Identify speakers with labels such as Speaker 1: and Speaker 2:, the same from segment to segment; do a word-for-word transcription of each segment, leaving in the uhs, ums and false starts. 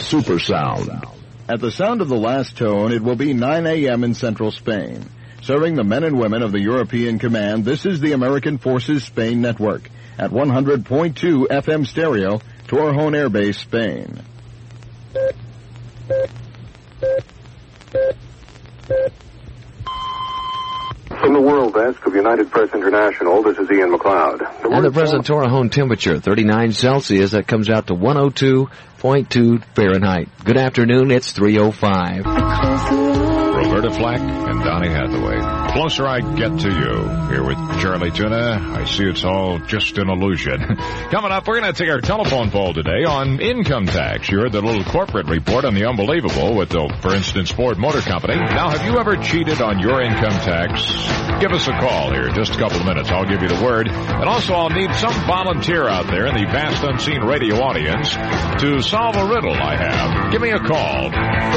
Speaker 1: super sound.
Speaker 2: At the sound of the last tone, it will be nine a.m. in central Spain. Serving the men and women of the European Command, this is the American Forces Spain Network at one hundred point two F M stereo, Torrejon Air Base, Spain.
Speaker 3: From the World Desk of United Press International, this is Ian McLeod.
Speaker 4: The and the present Torrejon temperature, thirty-nine Celsius. That comes out to one oh two point two Fahrenheit. Good afternoon, it's three oh five.
Speaker 5: Roberta Flack and Donnie Hathaway. Closer I get to you. Here with Charlie Tuna. I see it's all just an illusion. Coming up, we're going to take our telephone poll today on income tax. You heard the little corporate report on the unbelievable with, the, for instance, Ford Motor Company. Now, have you ever cheated on your income tax? Give us a call here. Just a couple of minutes. I'll give you the word. And also, I'll need some volunteer out there in the vast unseen radio audience to solve a riddle I have. Give me a call.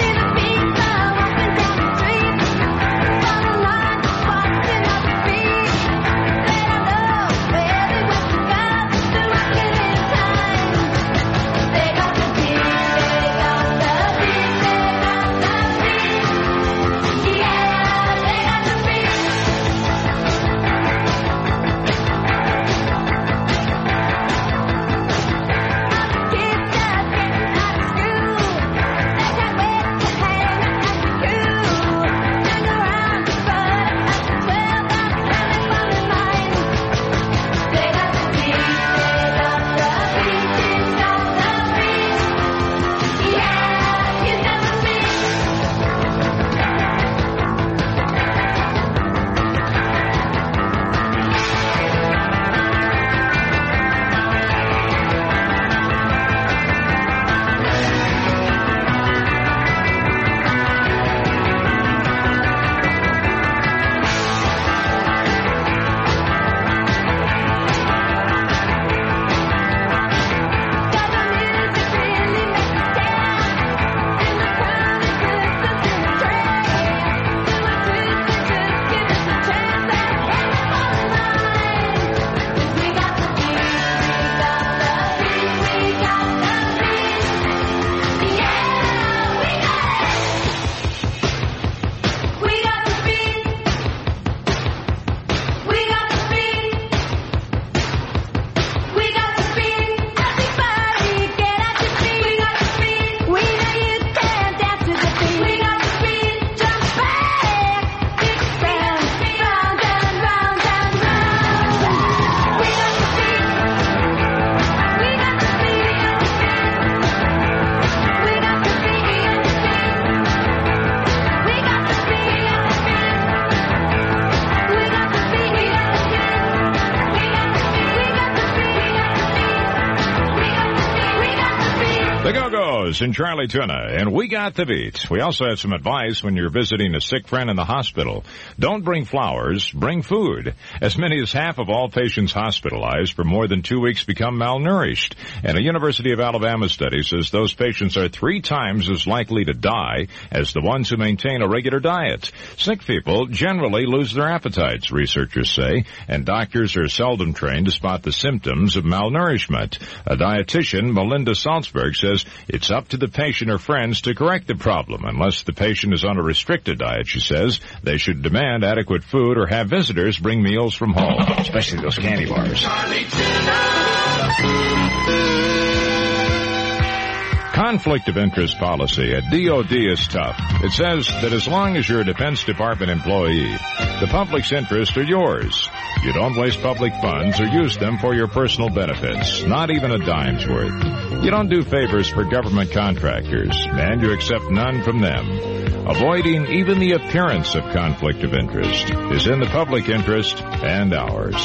Speaker 5: And Charlie Tuna, and we got the beat. We also had some advice when you're visiting a sick friend in the hospital. Don't bring flowers, bring food. As many as half of all patients hospitalized for more than two weeks become malnourished. And a University of Alabama study says those patients are three times as likely to die as the ones who maintain a regular diet. Sick people generally lose their appetites, researchers say, and doctors are seldom trained to spot the symptoms of malnourishment. A dietitian, Melinda Salzberg, says it's up to the patient or friends to correct the problem. Unless the patient is on a restricted diet, she says, they should demand adequate food or have visitors bring meals from home, especially those candy bars. Conflict of interest policy at D O D is tough. It says that as long as you're a Defense Department employee, the public's interests are yours. You don't waste public funds or use them for your personal benefits, not even a dime's worth. You don't do favors for government contractors, and you accept none from them. Avoiding even the appearance of conflict of interest is in the public interest and ours.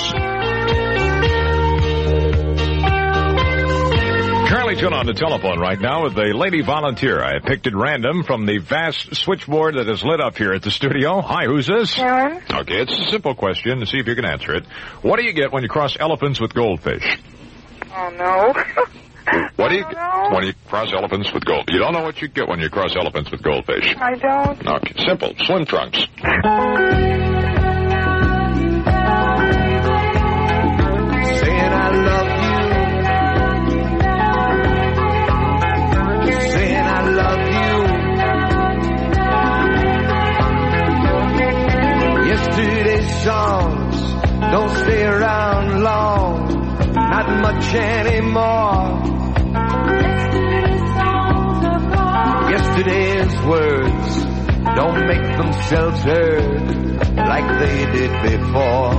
Speaker 5: Charlie Tuna on the telephone right now with a lady volunteer I picked at random from the vast switchboard that is lit up here at the studio. Hi, who's this?
Speaker 6: Karen.
Speaker 5: Okay, it's a simple question to see if you can answer it. What do you get when you cross elephants with goldfish?
Speaker 6: Oh, no.
Speaker 5: What do you
Speaker 6: I don't
Speaker 5: get
Speaker 6: know.
Speaker 5: when you cross elephants with gold? You don't know what you get when you cross elephants with goldfish?
Speaker 6: I don't.
Speaker 5: Okay, simple. Swim trunks.
Speaker 7: Saying I love you. Saying I not much anymore. Yesterday's words don't make themselves heard like they did before.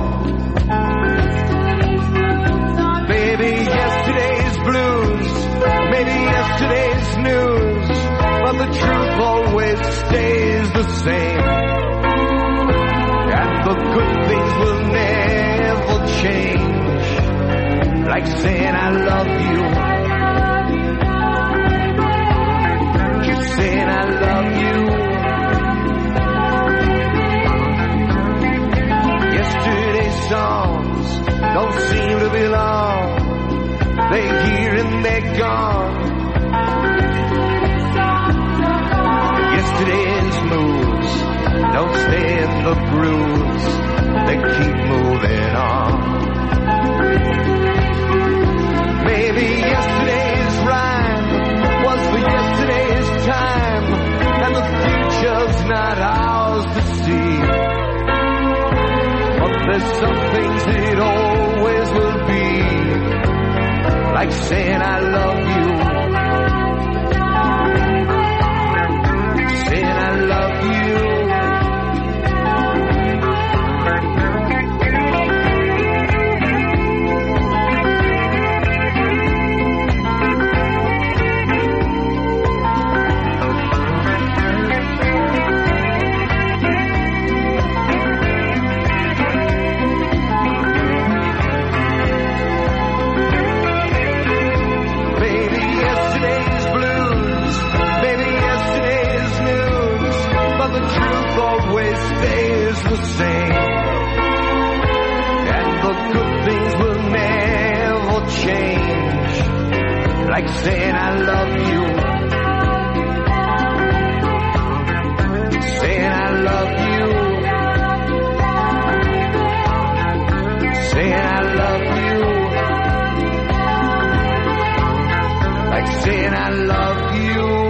Speaker 7: Maybe yesterday's blues, maybe yesterday's news, but the truth always stays the same. And the good things will never change, like saying I love you. Keep saying I love you. Yesterday's songs don't seem to belong. They're here and they're gone. Yesterday's moves don't stay in the grooves. They keep moving on. Maybe yesterday's rhyme was for yesterday's time, and the future's not ours to see. But there's some things it always will be, like saying I love you. Saying I love you. Always stays the same, and the good things will never change, like saying I love you, saying I love you, saying I love you, like saying I love you.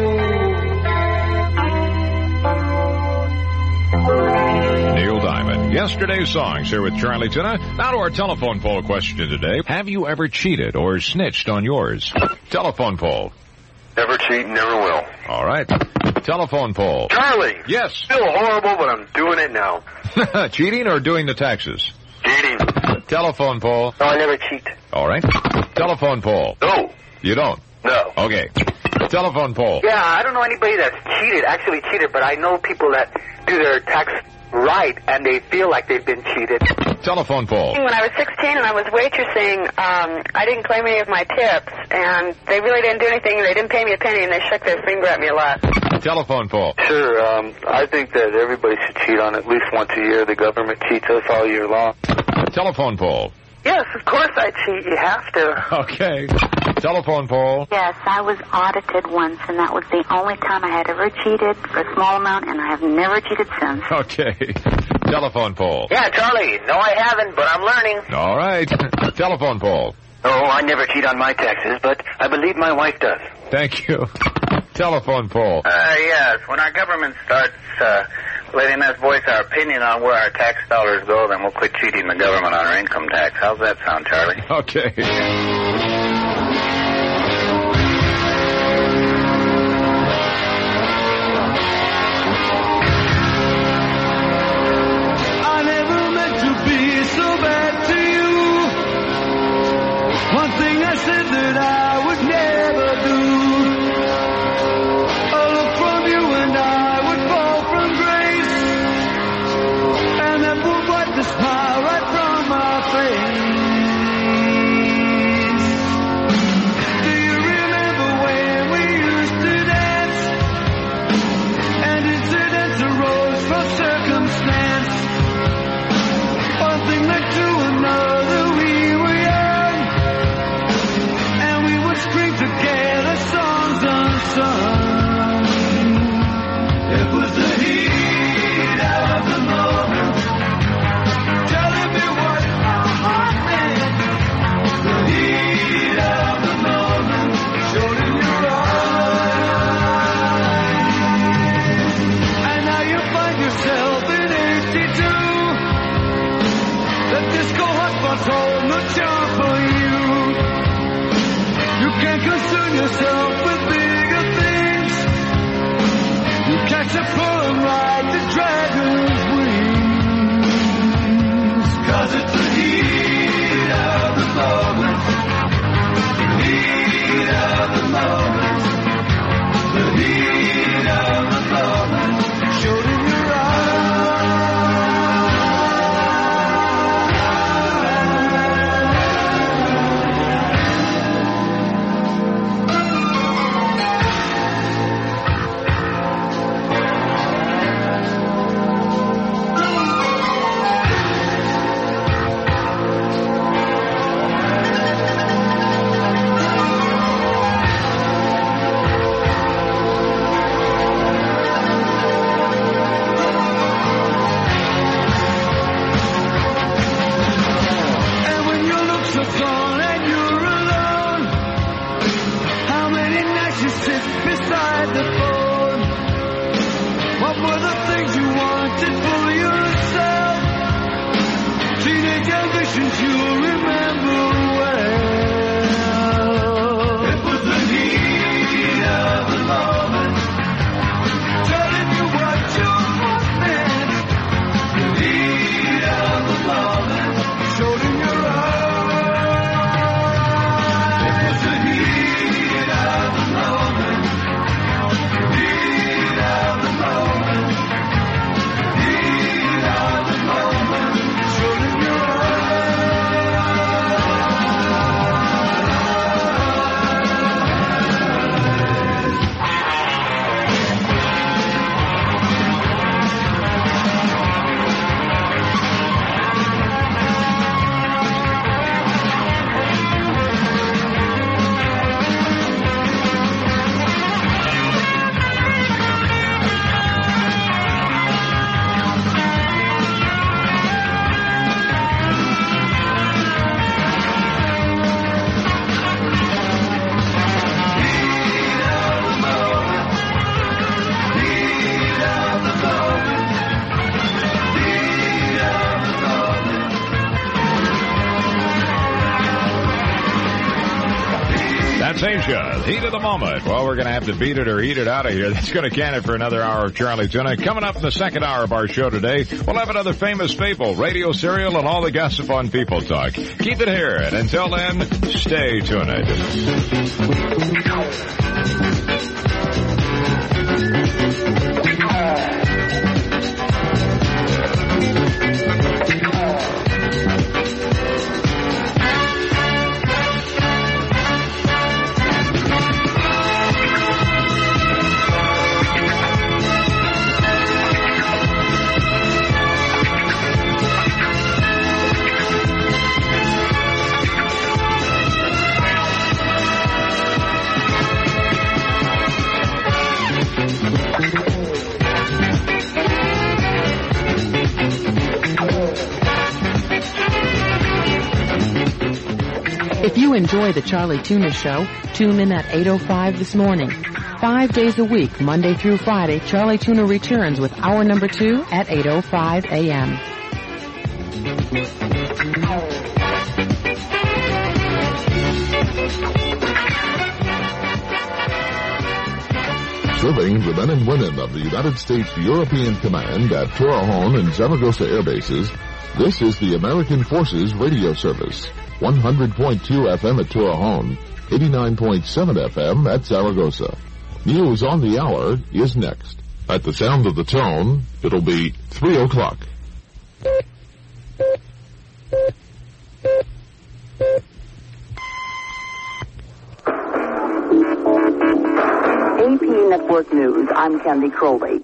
Speaker 5: Yesterday's songs here with Charlie Tuna. Now to our telephone poll question today. Have you ever cheated or snitched on yours? Telephone poll.
Speaker 3: Never cheat, never will.
Speaker 5: All right. Telephone poll.
Speaker 3: Charlie!
Speaker 5: Yes.
Speaker 3: Still horrible, but I'm doing it now.
Speaker 5: Cheating or doing the taxes?
Speaker 3: Cheating.
Speaker 5: Telephone poll.
Speaker 3: No, I never cheat.
Speaker 5: All right. Telephone poll.
Speaker 3: No.
Speaker 5: You don't?
Speaker 3: No.
Speaker 5: Okay. Telephone poll.
Speaker 1: Yeah, I don't know anybody that's cheated, actually cheated, but I know people that do their tax right, and they feel like they've been cheated.
Speaker 5: Telephone poll.
Speaker 6: When I was sixteen and I was waitressing, um, I didn't claim any of my tips, and they really didn't do anything, and they didn't pay me a penny, and they shook their finger at me a lot.
Speaker 5: Telephone poll.
Speaker 3: Sure, um, I think that everybody should cheat on at least once a year. The government cheats us all year long.
Speaker 5: Telephone poll.
Speaker 1: Yes, of course I cheat. You have to.
Speaker 5: Okay. Telephone poll.
Speaker 8: Yes, I was audited once, and that was the only time I had ever cheated for a small amount, and I have never cheated since.
Speaker 5: Okay. Telephone poll.
Speaker 1: Yeah, Charlie. No, I haven't, but I'm learning.
Speaker 5: All right. Telephone poll.
Speaker 3: Oh, I never cheat on my taxes, but I believe my wife does.
Speaker 5: Thank you. Telephone poll.
Speaker 1: Uh, yes. When our government starts uh, letting us voice our opinion on where our tax dollars go, then we'll quit cheating the government on our income tax. How's that sound, Charlie?
Speaker 5: Okay.
Speaker 7: One thing I said that I would never do. A look from you and I would fall from grace, and that would wipe the smile right from my face. Do you remember when we used to dance, and incidents arose from circumstance? One thing led to another, we were young, string together songs unsung. It was the heat of the moment, telling me what my heart meant. The heat of the moment showed in your eyes. And now you find yourself in eighty-two. The disco hot spots hold no charm for you. You can't concern yourself with bigger things. You catch a pull and ride the dragon's wings. Cause it's the heat of the moment. The heat of the moment. The heat of the moment. Showed in your
Speaker 5: Asia, heat of the moment. Well, we're going to have to beat it or eat it out of here. That's going to can it for another hour of Charlie Tuna. Coming up in the second hour of our show today, we'll have another famous staple, radio serial, and all the gossip on People Talk. Keep it here, and until then, stay tuned.
Speaker 9: If you enjoy the Charlie Tuna Show, tune in at eight oh five this morning. Five days a week, Monday through Friday, Charlie Tuna returns with hour number two at eight oh five a.m.
Speaker 10: Serving the men and women of the United States European Command at Torrejon and Zaragoza air bases, this is the American Forces Radio Service. one hundred point two F M at Torrejon, eighty-nine point seven F M at Zaragoza. News on the hour is next. At the sound of the tone, it'll be three o'clock.
Speaker 11: A P Network News, I'm Candy Crowley.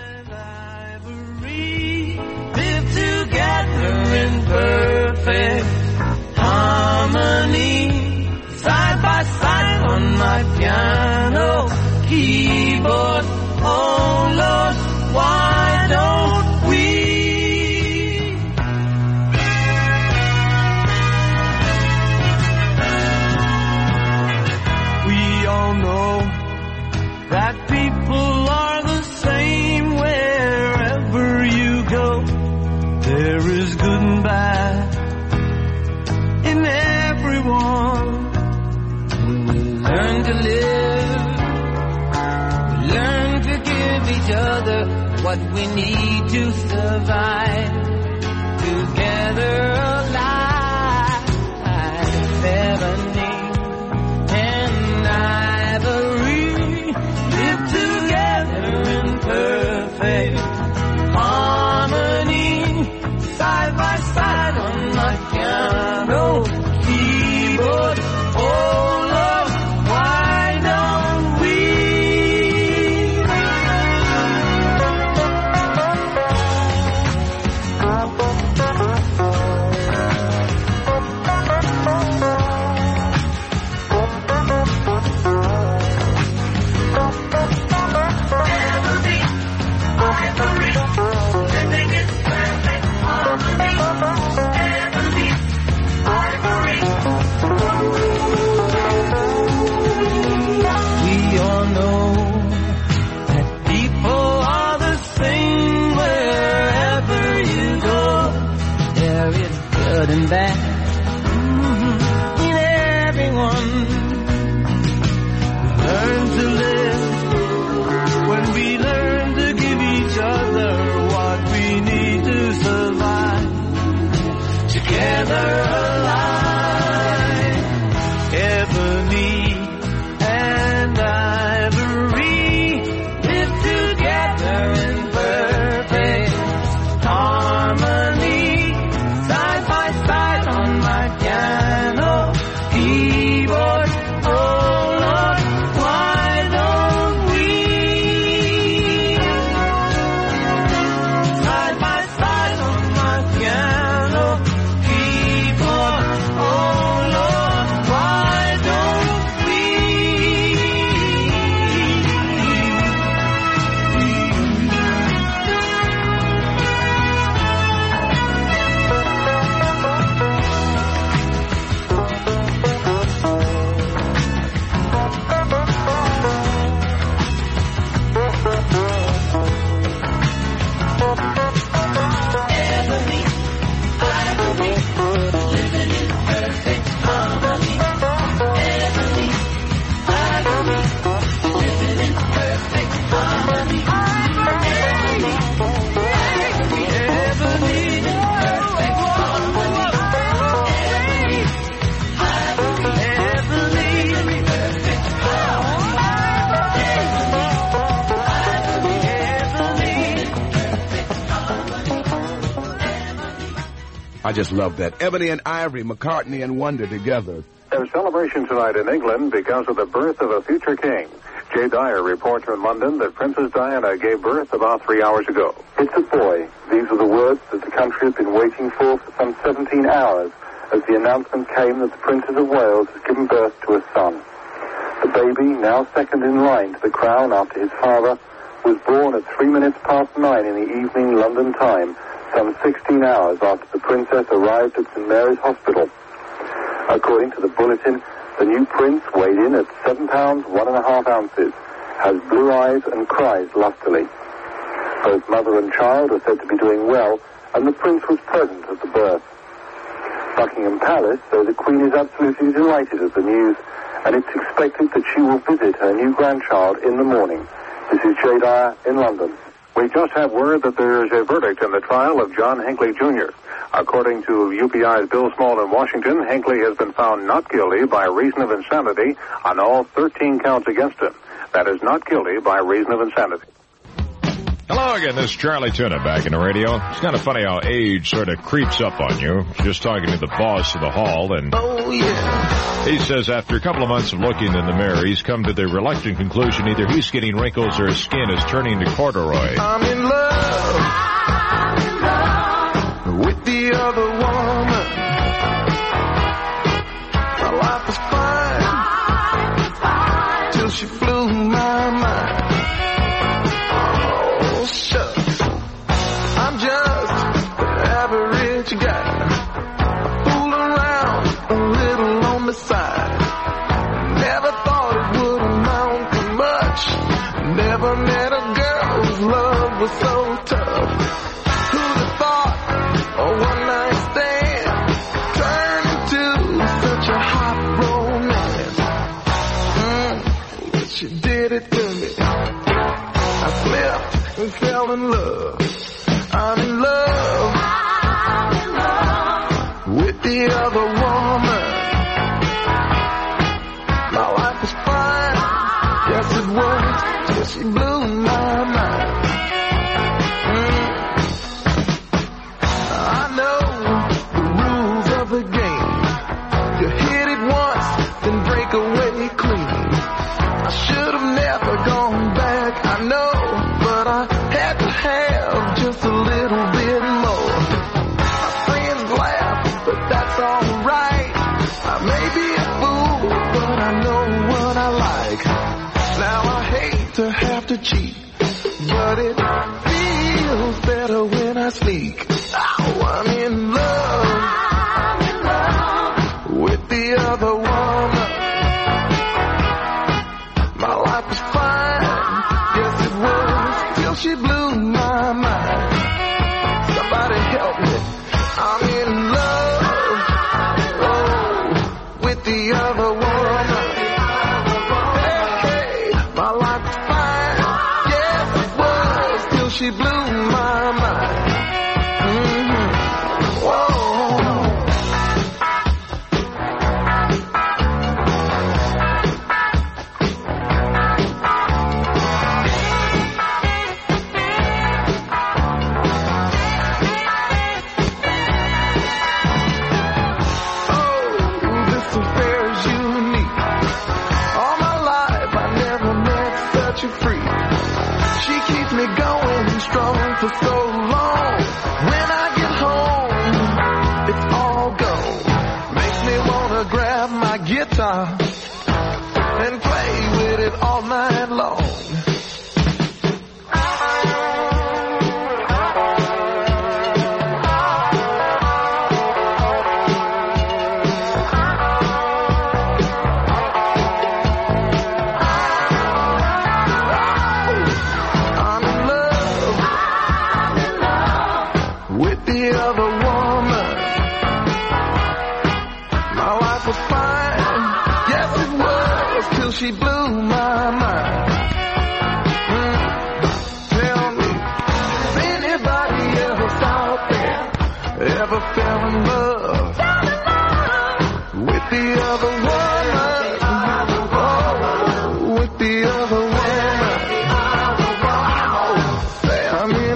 Speaker 7: Live together in perfect harmony, side by side on my piano keyboard. Oh Lord, why don't we? We all know that people are the same. to live. We learn to give each other what we need to survive. Together alive, Ebony and Ivory live together in perfect harmony, side by side on my piano keyboard. Oh Lord, why don't we? And bad mm-hmm. in everyone. Learn to live when we learn to give each other what we need to survive. Together alive, Ebony and Ivory live together in perfect harmony. Side by side on my piano keyboard. Oh Lord, why don't we? Side by side on my piano keyboard. Oh Lord, why don't we?
Speaker 12: I just love that. Ebony and Ivory, McCartney and Wonder together.
Speaker 13: There's celebration tonight in England because of the birth of a future king. Jay Dyer reports from London that Princess Diana gave birth about three hours ago.
Speaker 14: It's a boy. These are the words that the country has been waiting for for some seventeen hours as the announcement came that the Princess of Wales has given birth to a son. The baby, now second in line to the crown after his father, was born at three minutes past nine in the evening London time, some sixteen hours after the princess arrived at Saint Mary's Hospital. According to the bulletin, the new prince weighed in at seven pounds, one and a half ounces, has blue eyes and cries lustily. Both mother and child are said to be doing well, and the prince was present at the birth. Buckingham Palace says the Queen is absolutely delighted at the news, and it's expected that she will visit her new grandchild in the morning. This is Jay Dyer in London.
Speaker 13: We just have word that there is a verdict in the trial of John Hinckley Junior According to U P I's Bill Small in Washington, Hinckley has been found not guilty by reason of insanity on all thirteen counts against him. That is, not guilty by reason of insanity.
Speaker 5: Hello again, this is Charlie Tuna back in the radio. It's kind of funny how age sort of creeps up on you. Just talking to the boss of the hall, and
Speaker 7: oh, yeah.
Speaker 5: He says after a couple of months of looking in the mirror, he's come to the reluctant conclusion either he's getting wrinkles or his skin is turning to corduroy.
Speaker 7: I'm in love, I'm in love with the other woman. My life was fine, fine till she blew my mind. Oh, shucks, I'm just an average guy, fool around a little on the side. Never thought it would amount to much. Never met a girl whose love was so tough. Who'd have thought a one night stand turned into such a hot romance? Mm.
Speaker 15: she did it to me. I slipped and fell in love. I'm in love, I'm in love with the other woman. My life was fine, yes it was, till she blew my mind. Mm. I know the rules of the game. You hit it once, then break away clean. I should have never gone back, I know, but I had to have just a little bit more. My friends laugh, but that's alright. I may be a fool, but I know what I like. Now I hate to have to cheat, but it feels better when I sneak. Oh, I'm in love, I'm in love with the other woman. My life was fine, yes it was, till she blew my mind. Somebody help me, I'm in love, oh, with the other woman. Hey, hey, my life was fine, yes it was, till she blew my mind. Mm-hmm. Whoa. Me going strong for so long. When I get home, it's all gone. Makes me wanna grab my guitar and play with it all night long. She blew my mind. Mm. Tell me, has anybody else out there ever fell in love with the other woman? Oh, with the other woman. Say I'm in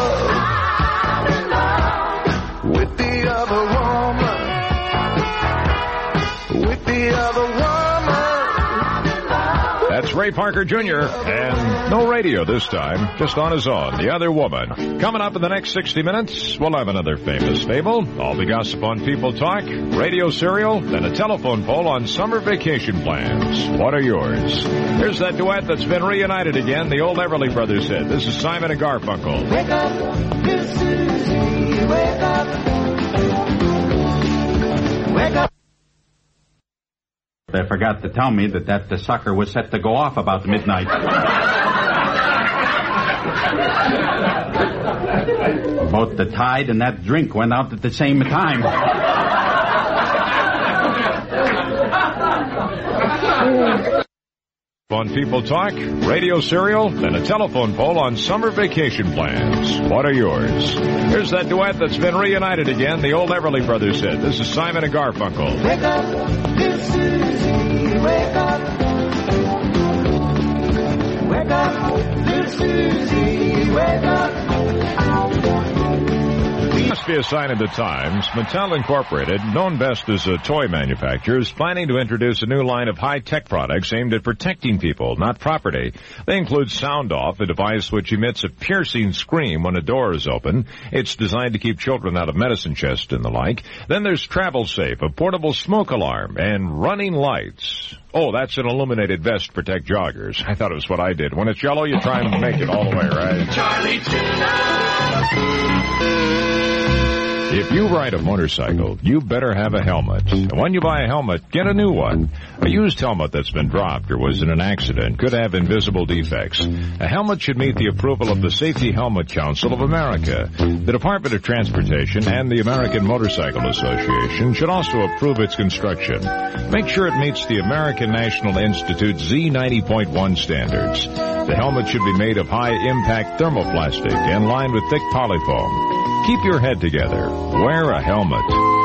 Speaker 15: love with the other woman. With the other woman.
Speaker 5: That's Ray Parker Junior And no radio this time, just on his own, The Other Woman. Coming up in the next sixty minutes, we'll have another famous fable, all the gossip on People Talk, radio serial, and a telephone poll on summer vacation plans. What are yours? Here's that duet that's been reunited again, the old Everly Brothers hit. This is Simon and Garfunkel.
Speaker 7: Wake up, Miss Susie, wake up. Wake up.
Speaker 16: They forgot to tell me that that the sucker was set to go off about midnight. Both the tide and that drink went out at the same time.
Speaker 5: On People Talk, radio serial, and a telephone poll on summer vacation plans. What are yours? Here's that duet that's been reunited again, the old Everly Brothers hit. This is Simon and Garfunkel.
Speaker 7: Wake up, Miss Susie, wake up. Wake up, Miss Susie, wake up.
Speaker 5: Must be a sign of the times. Mattel Incorporated, known best as a toy manufacturer, is planning to introduce a new line of high-tech products aimed at protecting people, not property. They include Sound Off, a device which emits a piercing scream when a door is open. It's designed to keep children out of medicine chests and the like. Then there's Travel Safe, a portable smoke alarm, and Running Lights. Oh, that's an illuminated vest to protect joggers. I thought it was what I did. When it's yellow, you try and make it all the way, right?
Speaker 7: Charlie Tuna.
Speaker 5: If you ride a motorcycle, you better have a helmet. And when you buy a helmet, get a new one. A used helmet that's been dropped or was in an accident could have invisible defects. A helmet should meet the approval of the Safety Helmet Council of America. The Department of Transportation and the American Motorcycle Association should also approve its construction. Make sure it meets the American National Institute Z ninety point one standards. The helmet should be made of high-impact thermoplastic and lined with thick polyfoam. Keep your head together. Wear a helmet.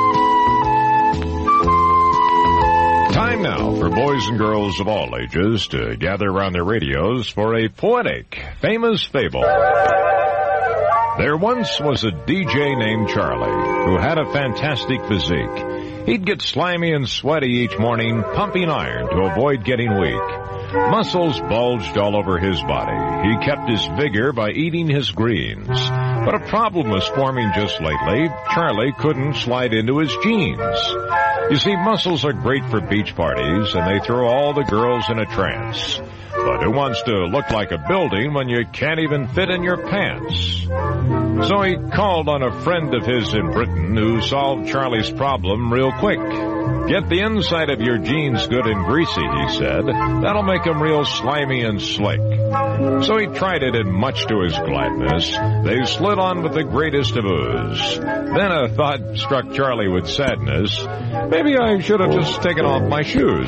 Speaker 5: Time now for boys and girls of all ages to gather around their radios for a poetic, famous fable. There once was a D J named Charlie who had a fantastic physique. He'd get slimy and sweaty each morning, pumping iron to avoid getting weak. Muscles bulged all over his body. He kept his vigor by eating his greens. But a problem was forming just lately. Charlie couldn't slide into his jeans. You see, muscles are great for beach parties, and they throw all the girls in a trance. But who wants to look like a building when you can't even fit in your pants? So he called on a friend of his in Britain who solved Charlie's problem real quick. Get the inside of your jeans good and greasy, he said. That'll make them real slimy and slick. So he tried it, and much to his gladness, they slid on with the greatest of ooze. Then a thought struck Charlie with sadness. Maybe I should have just taken off my shoes.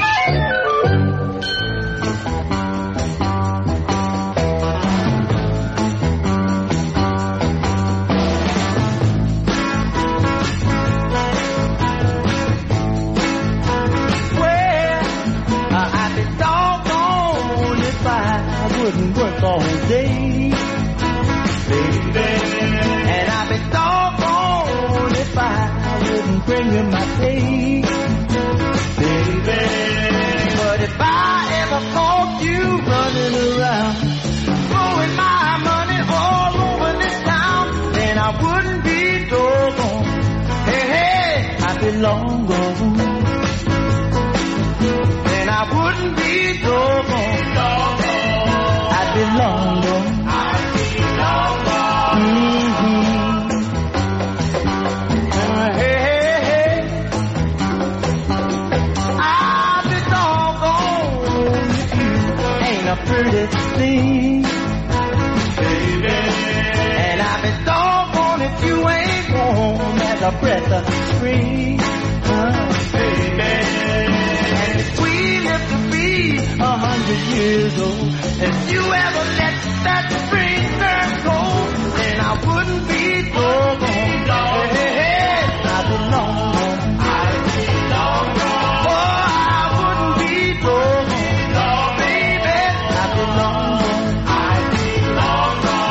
Speaker 7: Work all day, baby, and I'd be doggone if I wouldn't bring you my pay, baby. But if I ever caught you running around, throwing my money all over this town, then I wouldn't be doggone. Hey, hey, I'd be long gone. Then I wouldn't be doggone. doggone. I'd be long gone. I'd be long gone. Mm-hmm. Uh, hey, hey, hey. I'd be doggone if you ain't a pretty thing, baby. And I'd be doggone if you ain't warm as a breath of spring, uh, baby. And if we live to be a hundred years old, if you ever let that spring turn cold, then I wouldn't be doggone. Hey, hey, hey, I'd be long gone. I'd be long gone. Oh, I wouldn't be doggone. Baby, I'd be long gone. I'd be long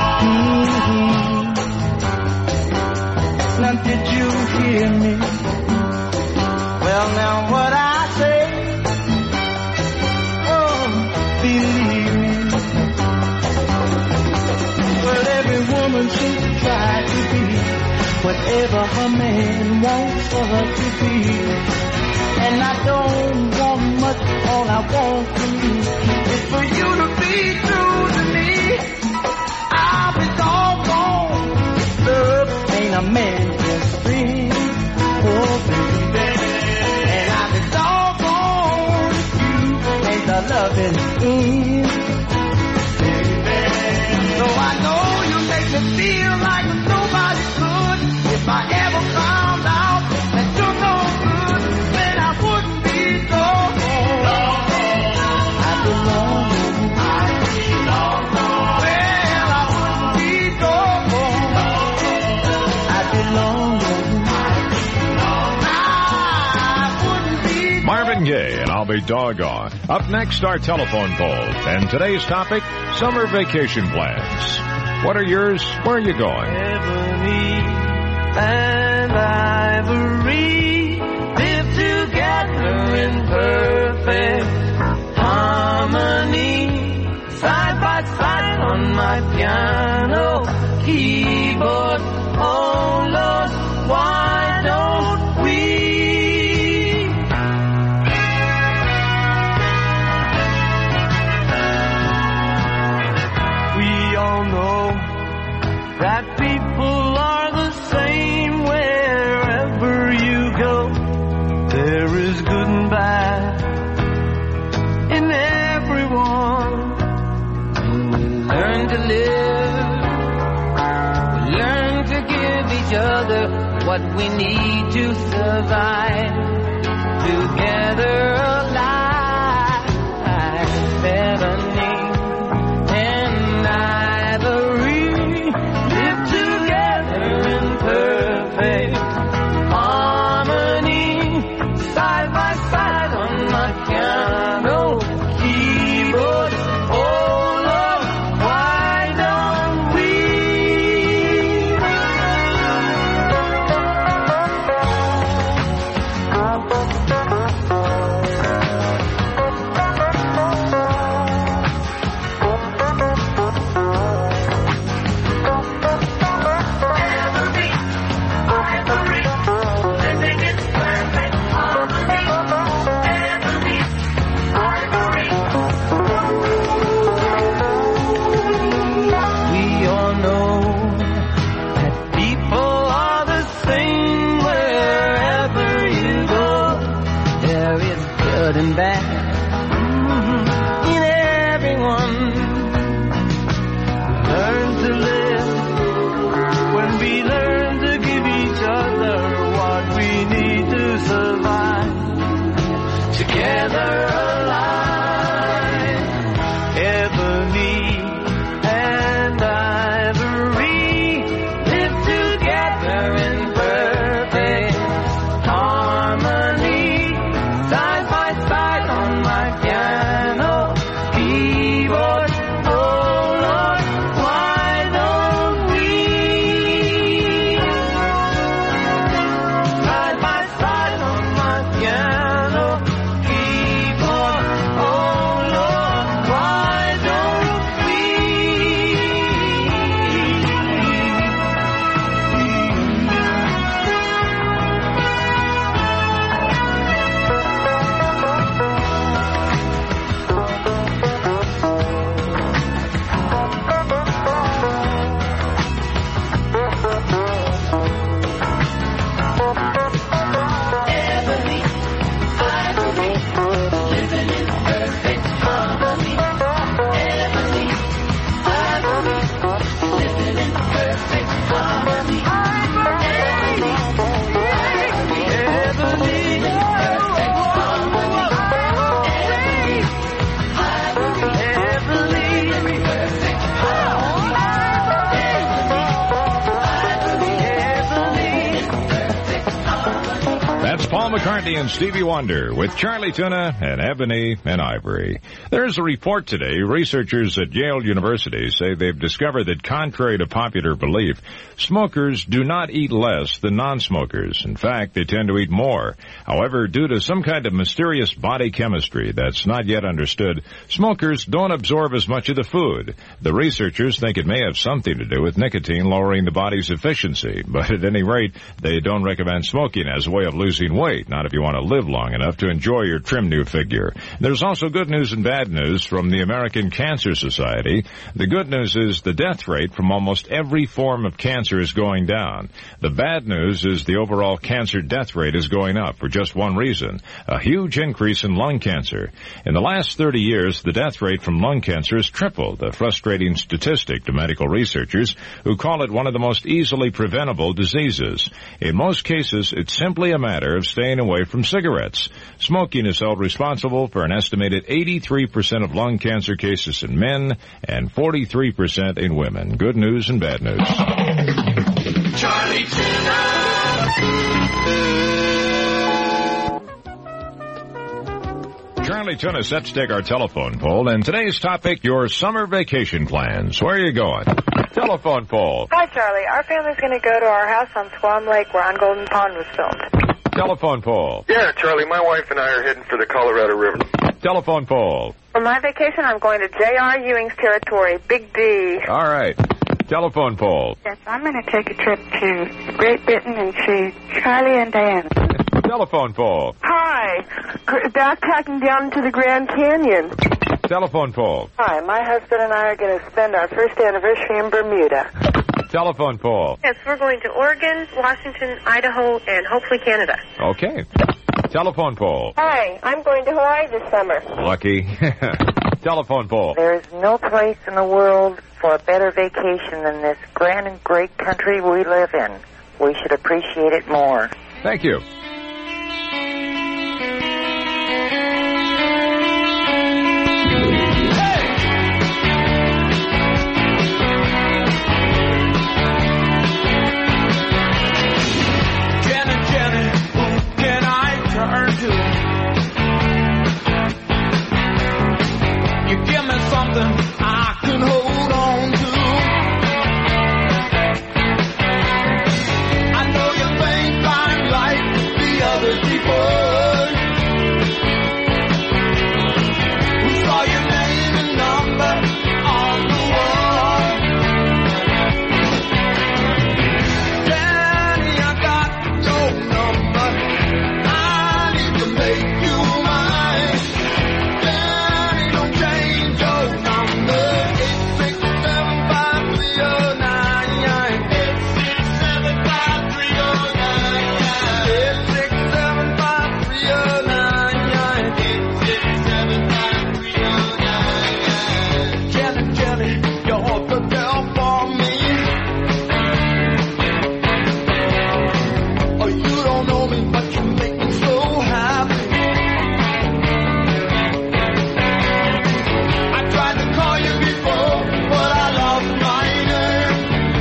Speaker 7: gone. Mm-hmm. Now did you hear me? Well, now what I say, oh, believe me. Well, every woman should try to be whatever her man wants for her to be. And I don't want much, all I want from you is for you to be true to me. I'll be doggone, love ain't a man just free, oh baby. And I'll be doggone if you ain't the loving end, baby. So I know you make me feel like nobody could. If I ever found out that you're no good, then I wouldn't be doggone. I'd be long gone. I'd be long gone. Well, I wouldn't be doggone. I'd be long gone. I'd be long gone. I wouldn't be.
Speaker 5: Marvin Gaye and I'll Be Doggone. Up next, our telephone polls. And today's topic, summer vacation plans. What are yours? Where are you going?
Speaker 7: Ebony and ivory live together in perfect harmony, side by side on my piano keyboard. Oh Lord, why don't we? We all know that people are the same way
Speaker 17: what we need to survive. Together alive, Ebony and Ivory live together in perfect harmony, side by side on my piano keyboard. Oh Lord, why don't we? We all know that people are the same wherever you go. There is good and bad in everyone. Learn to live when we learn to give each other what we need to survive. Together alive, Ebony and Ivory live together in perfect harmony, side by side on my piano keyboard. Oh Lord, why don't we? Side by side on my piano keyboard. Oh Lord, why don't we? Ebony, Ivory, living in perfect harmony. Ebony, Ivory, living in perfect harmony. Ebony, Ivory, Ebony, perfect harmony. Ebony, Ivory, Ebony, perfect harmony. Ebony, Ivory, perfect harmony.
Speaker 5: That's Paul McCartney and Stevie Wonder with Charlie Tuna and Ebony and Ivory. There's a report today. Researchers at Yale University say they've discovered that, contrary to popular belief, smokers do not eat less than non-smokers. In fact, they tend to eat more. However, due to some kind of mysterious body chemistry that's not yet understood, smokers don't absorb as much of the food. The researchers think it may have something to do with nicotine lowering the body's efficiency, but at any rate, they don't recommend smoking as a way of losing weight, not if you want to live long enough to enjoy your trim new figure. There's also good news and bad news from the American Cancer Society. The good news is the death rate from almost every form of cancer is going down. The bad news is the overall cancer death rate is going up for just one reason, a huge increase in lung cancer. In the last thirty years, the death rate from lung cancer has tripled, a frustrating statistic to medical researchers who call it one of the most easily preventable diseases. In most cases, it's simply a matter of staying away from cigarettes. Smoking is held responsible for an estimated eighty-three percent of lung cancer cases in men and forty-three percent in women. Good news and bad news.
Speaker 7: Charlie Tuna.
Speaker 5: Charlie Tuna set to take our telephone poll, and today's topic, your summer vacation plans. Where are you going? Telephone poll.
Speaker 18: Hi, Charlie. Our family's going to go to our house on Squam Lake where On Golden Pond was filmed.
Speaker 5: Telephone poll.
Speaker 3: Yeah, Charlie, my wife and I are heading for the Colorado River.
Speaker 5: Telephone poll.
Speaker 18: For my vacation, I'm going to J R. Ewing's territory, Big D.
Speaker 5: All right. Telephone poll.
Speaker 8: Yes, I'm going to take a trip to Great Britain and see Charlie and Diana.
Speaker 5: Telephone poll.
Speaker 18: Hi. Backpacking down to the Grand Canyon.
Speaker 5: Telephone poll.
Speaker 18: Hi, my husband and I are going to spend our first anniversary in Bermuda.
Speaker 5: Telephone poll.
Speaker 6: Yes, we're going to Oregon, Washington, Idaho, and hopefully Canada.
Speaker 5: Okay. Telephone poll.
Speaker 18: Hi, I'm going to Hawaii this summer.
Speaker 5: Lucky. Telephone poll.
Speaker 19: There is no place in the world for a better vacation than this grand and great country we live in. we should appreciate it more.
Speaker 5: Thank you.
Speaker 17: Jenny, Jenny, who can I turn to? You give me something I can hold on to. I know you think I'm like the other people who saw your name and number on the wall. Danny, I got your number. I need to make you mine. Danny, don't change your number. Eight six seven five three oh nine. Eight six seven five three oh nine. Eight six seven five three oh nine. Eight six seven five three oh nine. Jenny, Jenny, you're the girl for me. Oh, you don't know me, but you make me so happy. I tried to call you before, but I lost my name.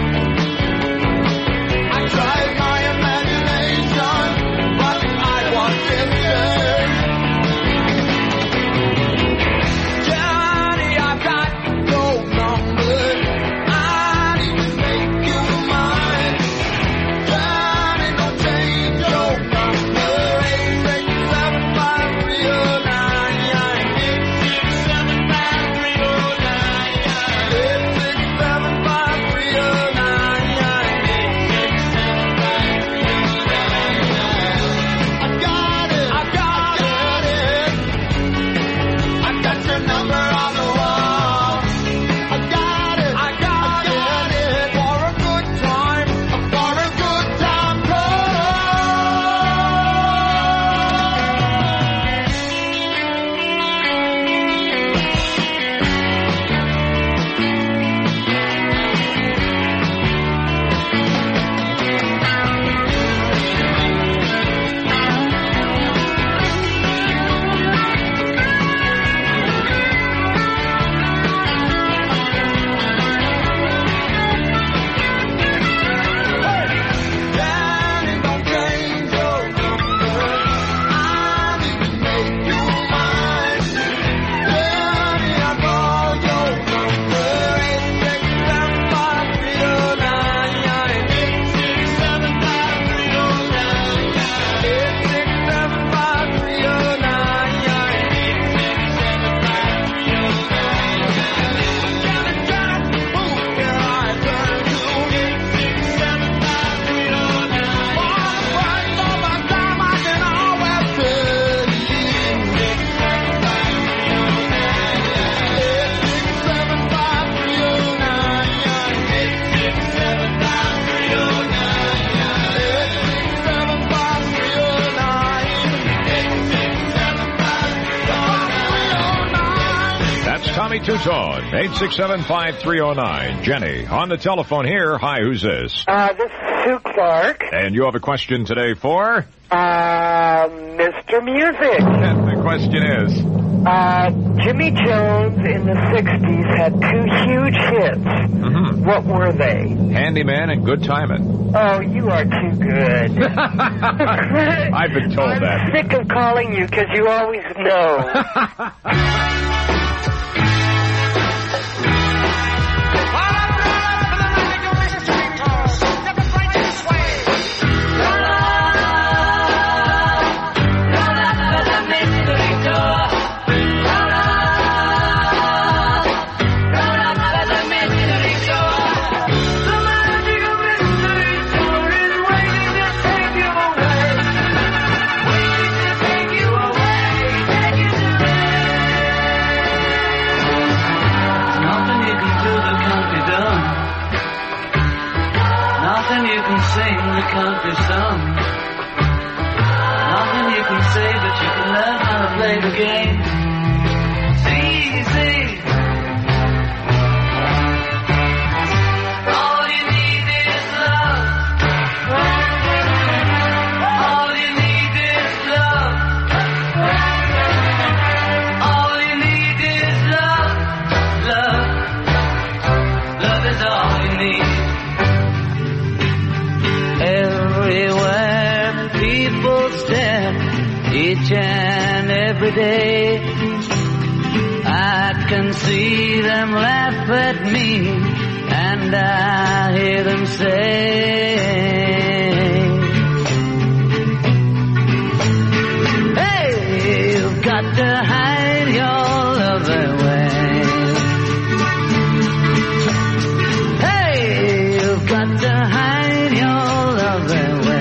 Speaker 17: I tried my imagination, but I was insane. Johnny, I got your number. I need to make you mine. Johnny, don't change your number. Eight six seven five three oh nine. Eight six seven five three oh nine. Eight six seven five three oh nine. Eight six seven five three oh nine. I got it. I got it. I got your number on the wall. I got it. I got it. For a good time. For a good time call. Danny, don't change your number. I need to make you mine. Danny, I call your number. Eight six seven five three oh nine. Eight six seven five three oh nine. Eight six seven five three oh nine. Eight six seven five three oh nine. Jenny, Jenny, who can I turn to? Eight six seven five three oh nine. For the price of my time, I can always tell you. Eight six seven five three oh nine. Eight six seven five three oh nine. Eight six seven five three oh nine. Eight six seven five three oh nine. Eight six seven five three oh nine.
Speaker 5: That's Tommy Tutone. eight six seven five three oh nine. Jenny, on the telephone here. Hi, who's this?
Speaker 20: Uh, this is Sue Clark.
Speaker 5: And you have a question today for?
Speaker 20: Uh, Mister Music.
Speaker 5: And the question is?
Speaker 20: Uh, Jimmy Jones in the sixties had two huge hits.
Speaker 5: Mm-hmm.
Speaker 20: What were they?
Speaker 5: Handyman and Good Timin'.
Speaker 20: Oh, you are too good.
Speaker 5: I've been told
Speaker 20: I'm
Speaker 5: that.
Speaker 20: sick of calling you because you always know.
Speaker 17: country song. Nothing you can say, but you can learn how to play the game. It's easy. All you need is love. every day. I can see them laugh at me, and I hear them say, hey, you've got to hide your love away. Hey, you've got to hide your love away.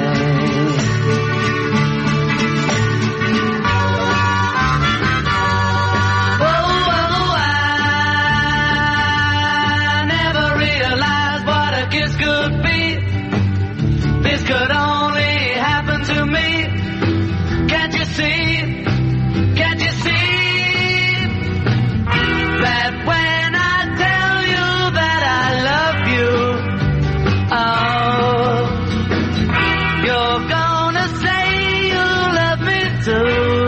Speaker 17: Could only happen to me. Can't you see? Can't you see that when I tell you that I love you, oh, you're gonna say you love me too.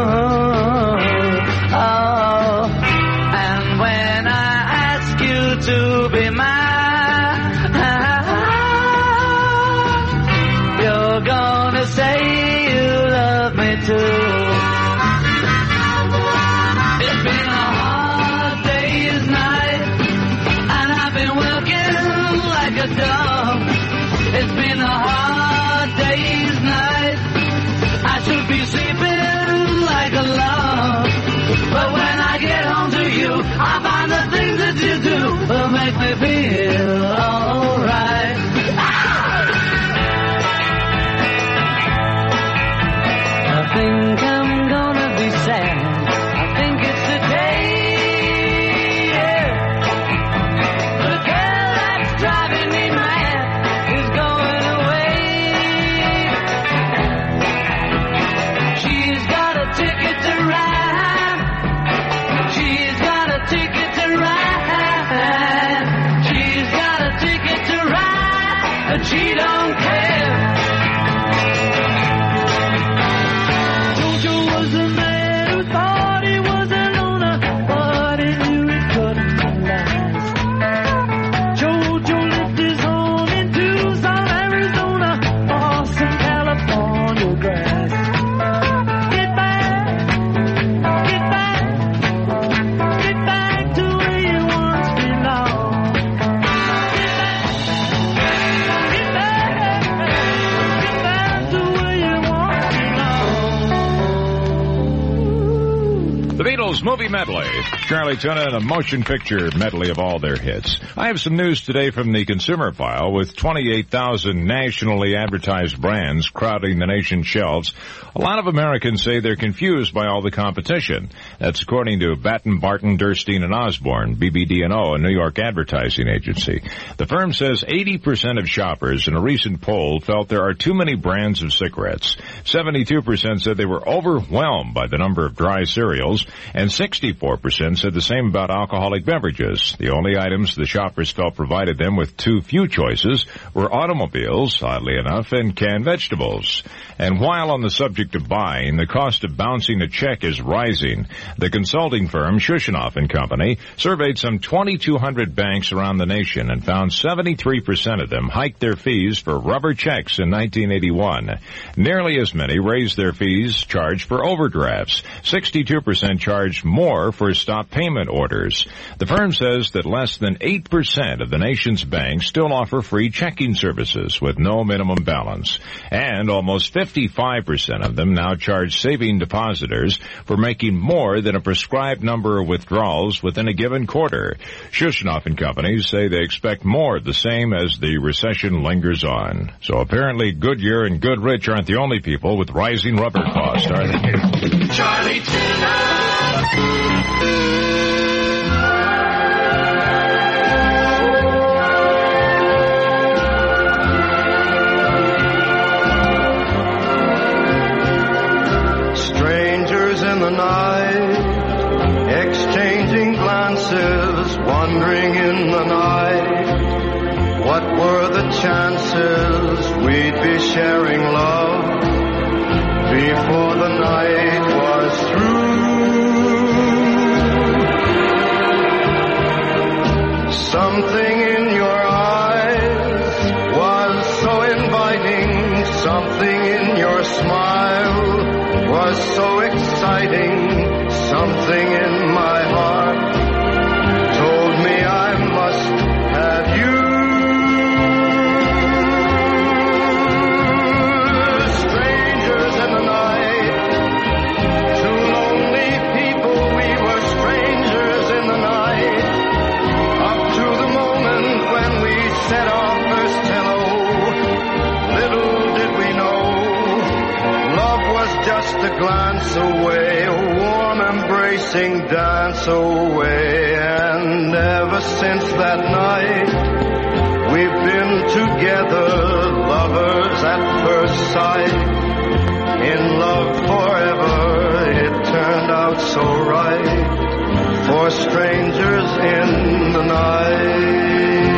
Speaker 17: Oh, and when I ask you to be mine, gonna say you love me too. It's been a hard day's night, and I've been working like a dog. It's been a hard day's night, I should be sleeping like a log. But when I get home to you, I find the things that you do will make me feel alright. I think I'm gonna be sad. I think it's the day, yeah. The girl that's driving me mad is going away. She's got a ticket to ride. She's got a ticket to ride. She's got a ticket to ride, but she don't care. Was a man who thought he was a loner, but he knew he couldn't last. Jojo lived his home in Tucson, Arizona, or some California grass. Get back, get back, get back to where you once belonged. Get back, get back, get back to where you once belonged.
Speaker 5: The Beatles movie medley. Charlie Tuna and a motion picture medley of all their hits. I have some news today from the Consumer File. With twenty-eight thousand nationally advertised brands crowding the nation's shelves, a lot of Americans say they're confused by all the competition. That's according to Batten, Barton, Durstein and Osborne, B B D and O, a New York advertising agency. The firm says eighty percent of shoppers in a recent poll felt there are too many brands of cigarettes. seventy-two percent said they were overwhelmed by the number of dry cereals, and sixty-four percent said the same about alcoholic beverages. The only items the shoppers felt provided them with too few choices were automobiles, oddly enough, and canned vegetables. And while on the subject of buying, the cost of bouncing a check is rising. The consulting firm Shushanoff and Company surveyed some twenty-two hundred banks around the nation and found seventy-three percent of them hiked their fees for rubber checks in nineteen eighty-one. Nearly as many raised their fees charged for overdrafts. sixty-two percent charged more for stop payment orders. The firm says that less than eight percent of the nation's banks still offer free checking services with no minimum balance. And almost fifty-five percent of them now charge saving depositors for making more than a prescribed number of withdrawals within a given quarter. Shushanoff and Company say they expect more of the same as the recession lingers on. So apparently Goodyear and Goodrich aren't the only people with rising rubber costs, are they?
Speaker 17: Charlie Tuna.
Speaker 15: Strangers in the night, exchanging glances, wandering in the night. What were the chances we'd be sharing love before the night was through? Something in your eyes was so inviting, something in your smile was so exciting.
Speaker 17: something in my heart told me I must have you. Strangers in the night, two lonely people, we were strangers in the night, up to the moment when we said our first hello. Little did we know, love was just a glance away, a warm embracing dance away. And ever since that night, we've been together, lovers at first sight, in love forever. It turned out so right for strangers in the night.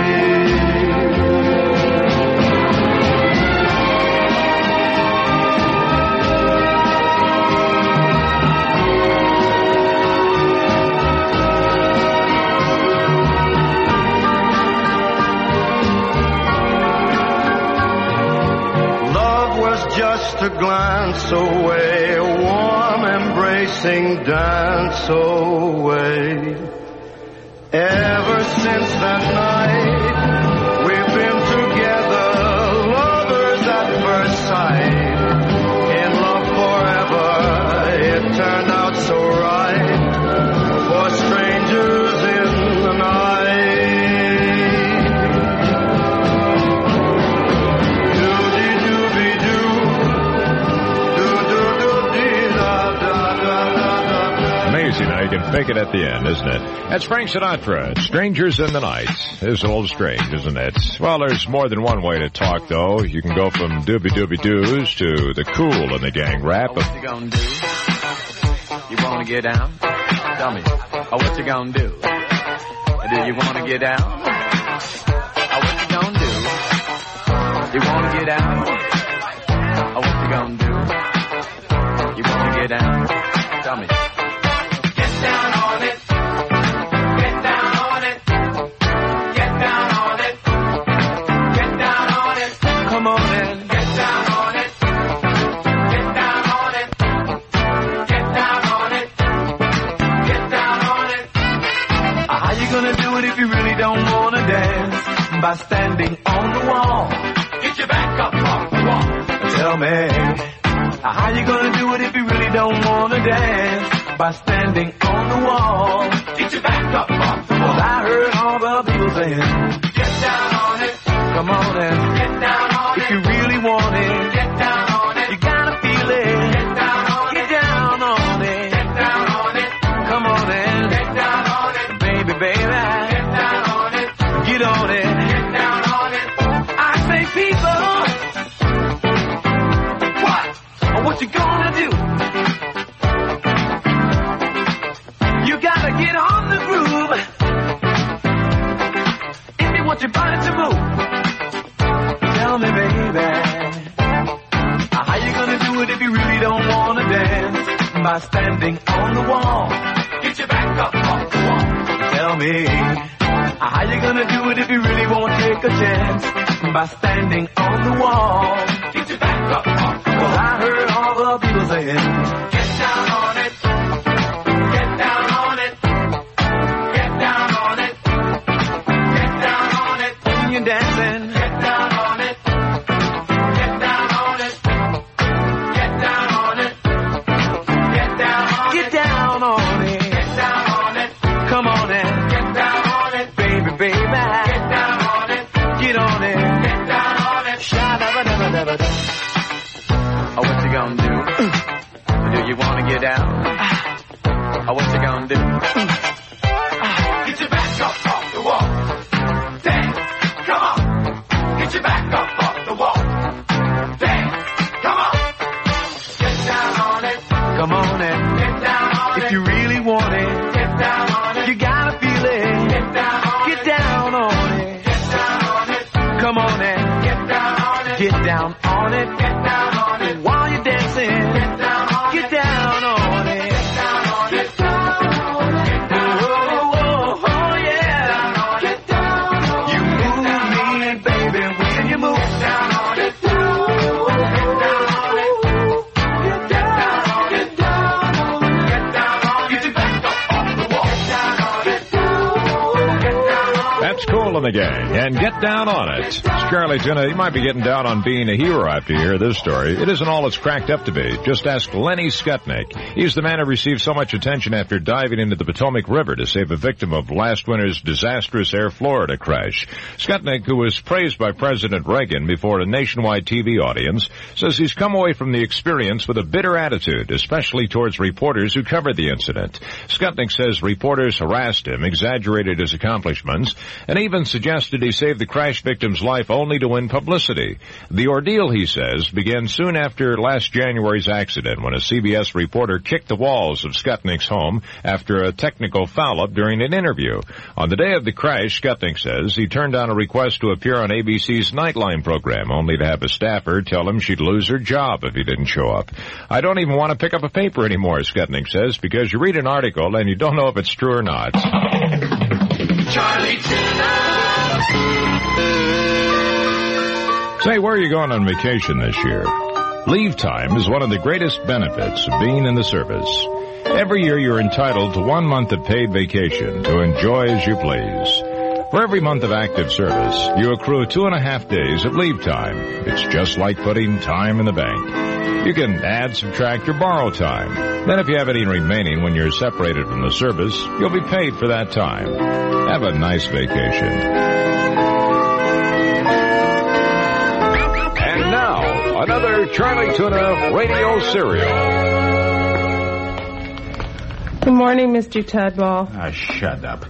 Speaker 17: Just a glance away, a warm embracing dance away. Ever since that night, we've been together, lovers at first sight, in love forever. It turned out so right for strangers in the night.
Speaker 5: Amazing how you can fake it at the end, isn't it? That's Frank Sinatra, Strangers in the Night. It's a little strange, isn't it? Well, there's more than one way to talk, though. You can go from doobie-doobie-doos to the Cool and the Gang rap.
Speaker 21: Oh, what you gonna do? You wanna get down? Tell me. Oh, what you gonna do? Do you wanna get down? Oh, what you gonna do? You wanna get down? Oh, what you gonna do? You wanna get down? Tell me. Get down on it. Get down on it. Get down on it. Get down on it. Come on in. Get down on it. Get down on it. Get down on it. Get down on it. How you gonna do it if you really don't wanna dance? By standing on the wall. Get your back up off the wall. Tell me. How you gonna do it if you really don't wanna dance? By standing on the wall. Get your back up off the wall. I heard all the people saying, get down on it. Come on and get down on it. If you really want it, get down on it. You gotta feel it. Get down on it. Get down on it. Get down on it. Come on and get down on it. Baby, baby. Get down on it. Get on it. Get down on it. I say people. What you gonna do? You gotta get on the groove if you want your body to move. Tell me, baby, how you gonna do it if you really don't wanna dance? By standing on the wall. Get your back up off the wall. Tell me, how you gonna do it if you really won't take a chance? By standing on the wall. Get your back up off the wall. Well, I heard all the people saying, get down on it. Get down on it. Get down on it. Get down on it. When you're dancing, get down on it. Get down on it. Get down on it. Get down on it. Get down on it. Get down on it. Come on and get down on it. Baby, baby. Get down on it. Get on it. Get down on it. Sha-da-ba-da-ba-da-ba-da. Oh, what you gonna do? Do you wanna get down? Oh, what you gonna do? Get your back up off the wall. Dance, come on. Get your back up off the wall. Dance, come on. Get down on it. Come on and get down on it. If you really want it, get down on it. You gotta feel it. Get down on it. Get down on it. Get down on it. Come on and get down on it. Get down on it. Get down on it. While you're dancing, get down on it. Get down on it. Get down on it. Get down on it. Get down on it. Oh, oh, oh, yeah. Get down on it. You move me, baby, when you move. Get down on it. Get down on it. Get down on it. Get down on it. Get down on it. Get down on it. Get your back
Speaker 5: All in the Gang and Get Down on It. It's Charlie Tuna. You might be getting down on being a hero after you hear this story. It isn't all it's cracked up to be. Just ask Lenny Skutnik. He's the man who received so much attention after diving into the Potomac River to save a victim of last winter's disastrous Air Florida crash. Skutnik, who was praised by President Reagan before a nationwide T V audience, says he's come away from the experience with a bitter attitude, especially towards reporters who covered the incident. Skutnik says reporters harassed him, exaggerated his accomplishments, and even suggested he saved the crash victim's life only to win publicity. The ordeal, he says, began soon after last January's accident when a C B S reporter kicked the walls of Skutnik's home after a technical foul-up during an interview. On the day of the crash, Skutnik says he turned down a request to appear on A B C's Nightline program, only to have a staffer tell him she'd lose her job if he didn't show up. I don't even want to pick up a paper anymore, Skutnik says, because you read an article and you don't know if it's true or not.
Speaker 17: Charlie Tuna.
Speaker 5: Say, where are you going on vacation this year? Leave time is one of the greatest benefits of being in the service. Every year you're entitled to one month of paid vacation to enjoy as you please. For every month of active service, you accrue two and a half days of leave time. It's just like putting time in the bank. You can add, subtract, or borrow time. Then if you have any remaining when you're separated from the service, you'll be paid for that time. Have a nice vacation. And now, another Charlie Tuna radio serial.
Speaker 2: Good morning, Mister Tudball.
Speaker 16: Ah, shut up.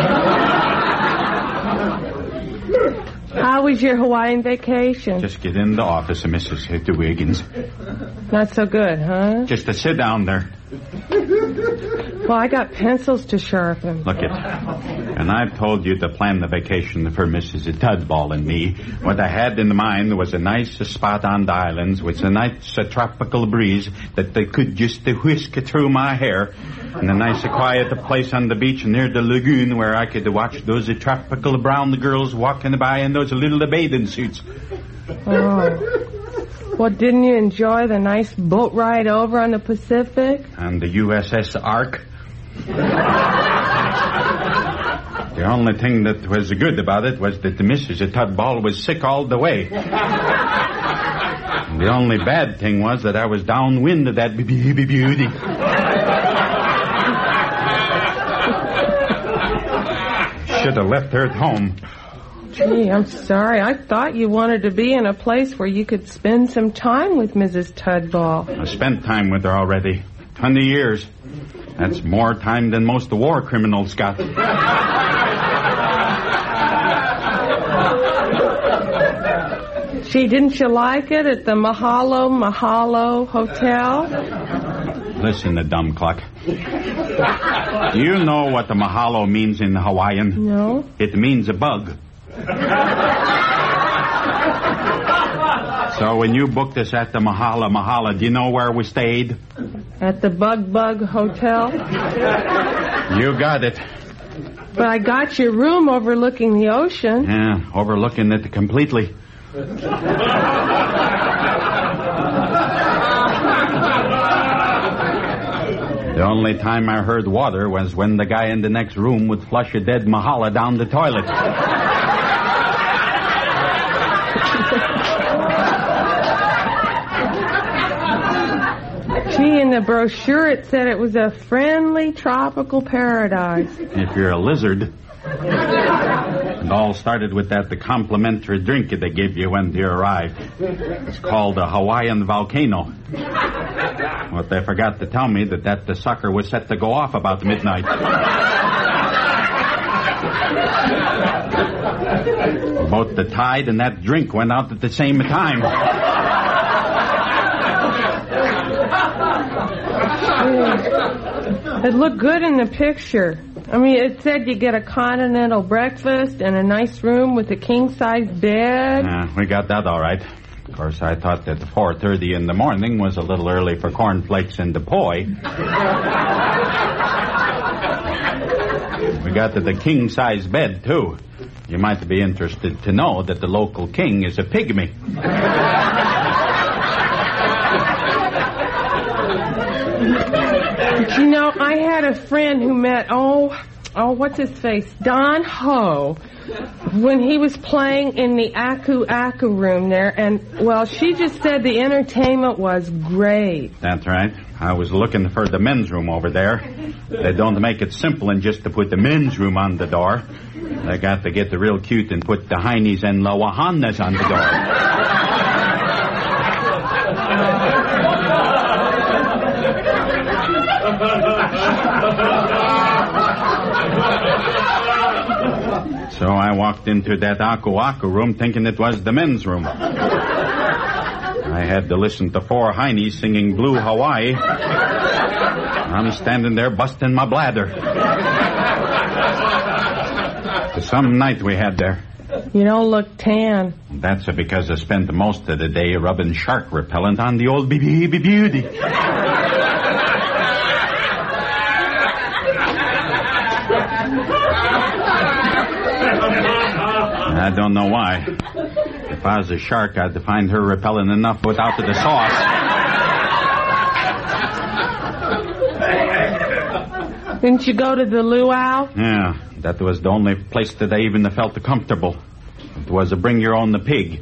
Speaker 2: How was your Hawaiian vacation?
Speaker 16: Just get in the office of Missus Hector Wiggins.
Speaker 2: Not so good, huh?
Speaker 16: Just to sit down there.
Speaker 2: Well, I got pencils to sharpen.
Speaker 16: Look it. And I've told you to plan the vacation for Missus Tudball and me. What I had in mind was a nice spot on the islands with a nice uh, tropical breeze that they could just uh, whisk through my hair. And a nice uh, quiet place on the beach near the lagoon where I could watch those uh, tropical brown girls walking by in those little uh, bathing suits.
Speaker 2: Oh. Well, didn't you enjoy the nice boat ride over on the Pacific?
Speaker 16: And the U S S Ark. The only thing that was good about it was that the Missus Tudball was sick all the way. And the only bad thing was that I was downwind of that beauty. Should have left her at home.
Speaker 2: Gee, I'm sorry. I thought you wanted to be in a place where you could spend some time with Missus Tudball.
Speaker 16: I spent time with her already. Twenty years. That's more time than most war criminals got.
Speaker 2: Gee, didn't you like it at the Mahalo Mahalo Hotel?
Speaker 16: Listen, the dumb clock. Do you know what the Mahalo means in Hawaiian?
Speaker 2: No.
Speaker 16: It means a bug. So when you booked us at the Mahala Mahala, do you know where we stayed?
Speaker 2: At the Bug Bug Hotel?
Speaker 16: You got it.
Speaker 2: But I got your room overlooking the ocean.
Speaker 16: Yeah, overlooking it completely. The only time I heard water was when the guy in the next room would flush a dead Mahala down the toilet.
Speaker 2: Gee, in the brochure it said it was a friendly tropical paradise.
Speaker 16: If you're a lizard. It all started with that the complimentary drink that they gave you when you arrived. It's called a Hawaiian volcano. But they forgot to tell me that that the sucker was set to go off about midnight. Both the tide and that drink went out at the same time.
Speaker 2: It looked good in the picture. I mean, it said you get a continental breakfast and a nice room with a king-size bed.
Speaker 16: Yeah, we got that all right. Of course, I thought that four thirty in the morning was a little early for cornflakes and the poi. We got to the king-size bed, too. You might be interested to know that the local king is a pygmy.
Speaker 2: But you know, I had a friend who met, oh, oh, what's his face? Don Ho, when he was playing in the Aku Aku room there, and, well, she just said the entertainment was great.
Speaker 16: That's right. I was looking for the men's room over there. They don't make it simple and just to put the men's room on the door. They got to get the real cute and put the heinies and the wahanas on the door. So I walked into that Aku Aku room thinking it was the men's room. I had to listen to four heinies singing Blue Hawaii. I'm standing there busting my bladder. Some night we had there.
Speaker 2: You don't look tan.
Speaker 16: That's because I spent most of the day rubbing shark repellent on the old baby beauty. I don't know why. If I was a shark, I'd find her repellent enough without the sauce.
Speaker 2: Didn't you go to the luau?
Speaker 16: Yeah, that was the only place that I even felt comfortable. It was a bring your own the pig.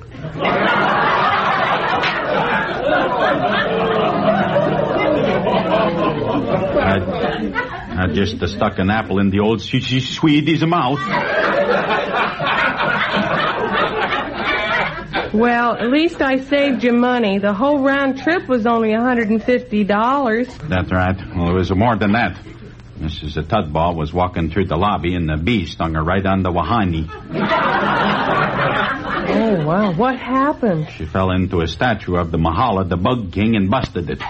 Speaker 16: I, I just uh, stuck an apple in the old Sweetie's mouth.
Speaker 2: Well, at least I saved you money. The whole round trip was only one hundred fifty dollars.
Speaker 16: That's right. Well, it was more than that. Missus Tudball was walking through the lobby and the bee stung her right on the wahani.
Speaker 2: Oh, wow. What happened?
Speaker 16: She fell into a statue of the Mahala, the Bug King, and busted it.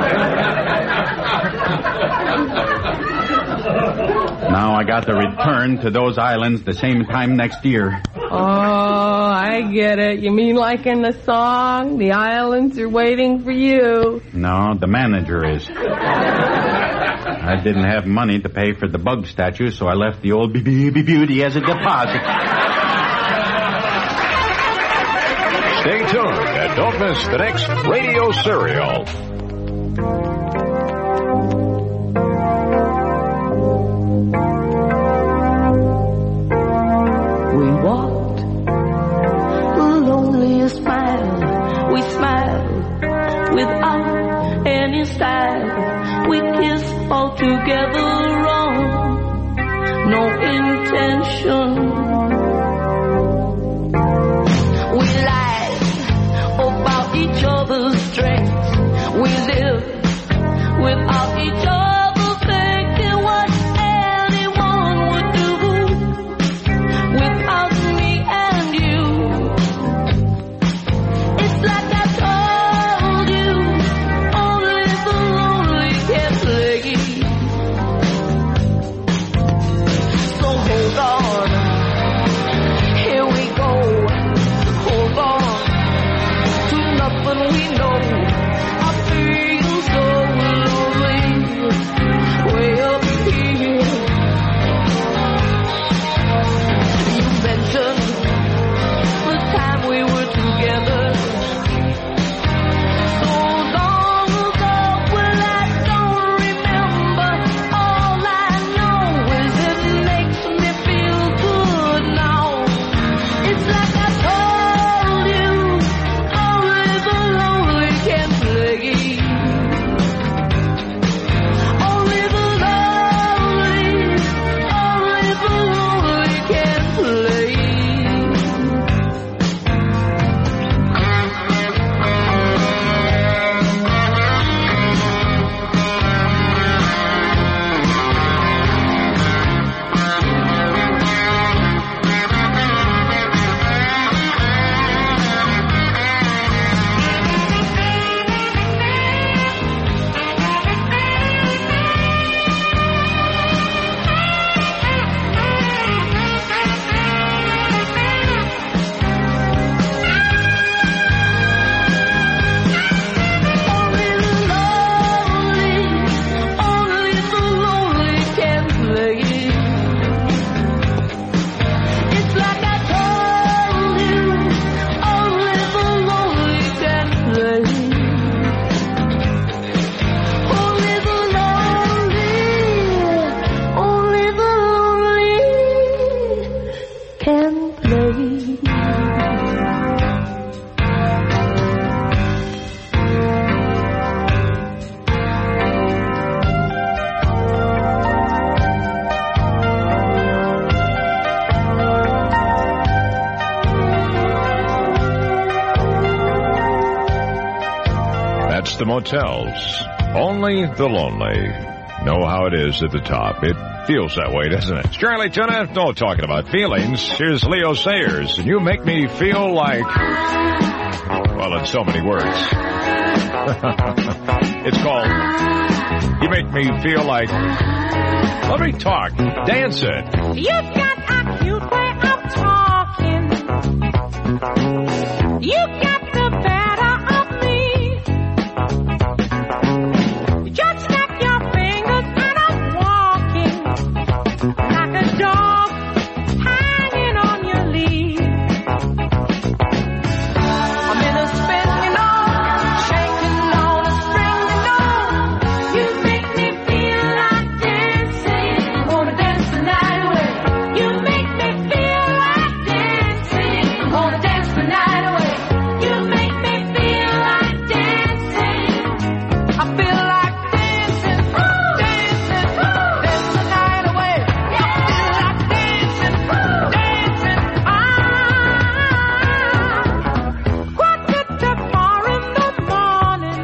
Speaker 16: Now I got to return to those islands the same time next year.
Speaker 2: Oh, I get it. You mean like in the song, the islands are waiting for you?
Speaker 16: No, the manager is. I didn't have money to pay for the bug statue, so I left the old baby beauty as a deposit.
Speaker 5: Stay tuned and don't miss the next radio serial.
Speaker 17: We walked the loneliest mile. We smiled without any style. We kissed all together wrong. No intention. We lied about each other's strengths. We lived without each other.
Speaker 5: hotels. Only the lonely know how it is at the top. It feels that way, doesn't it? It's Charlie Tuna, no talking about feelings. Here's Leo Sayers, and you make me feel like... Well, in so many words. It's called You Make Me Feel Like... Let me talk. Dance it.
Speaker 17: You've got a cute way of talking. You got the better of me. You just snap your fingers and I'm walking like a dog hanging on your lead. I'm in a spin, you know, shaking on a string, you know. You make me feel like dancing. I wanna dance the night away. You make me feel like dancing. I wanna dance the night away. You make me feel like dancing. I feel like dancing, dancing, dance the night away. I feel like dancing, dancing. Ah, quarter to four in the morning.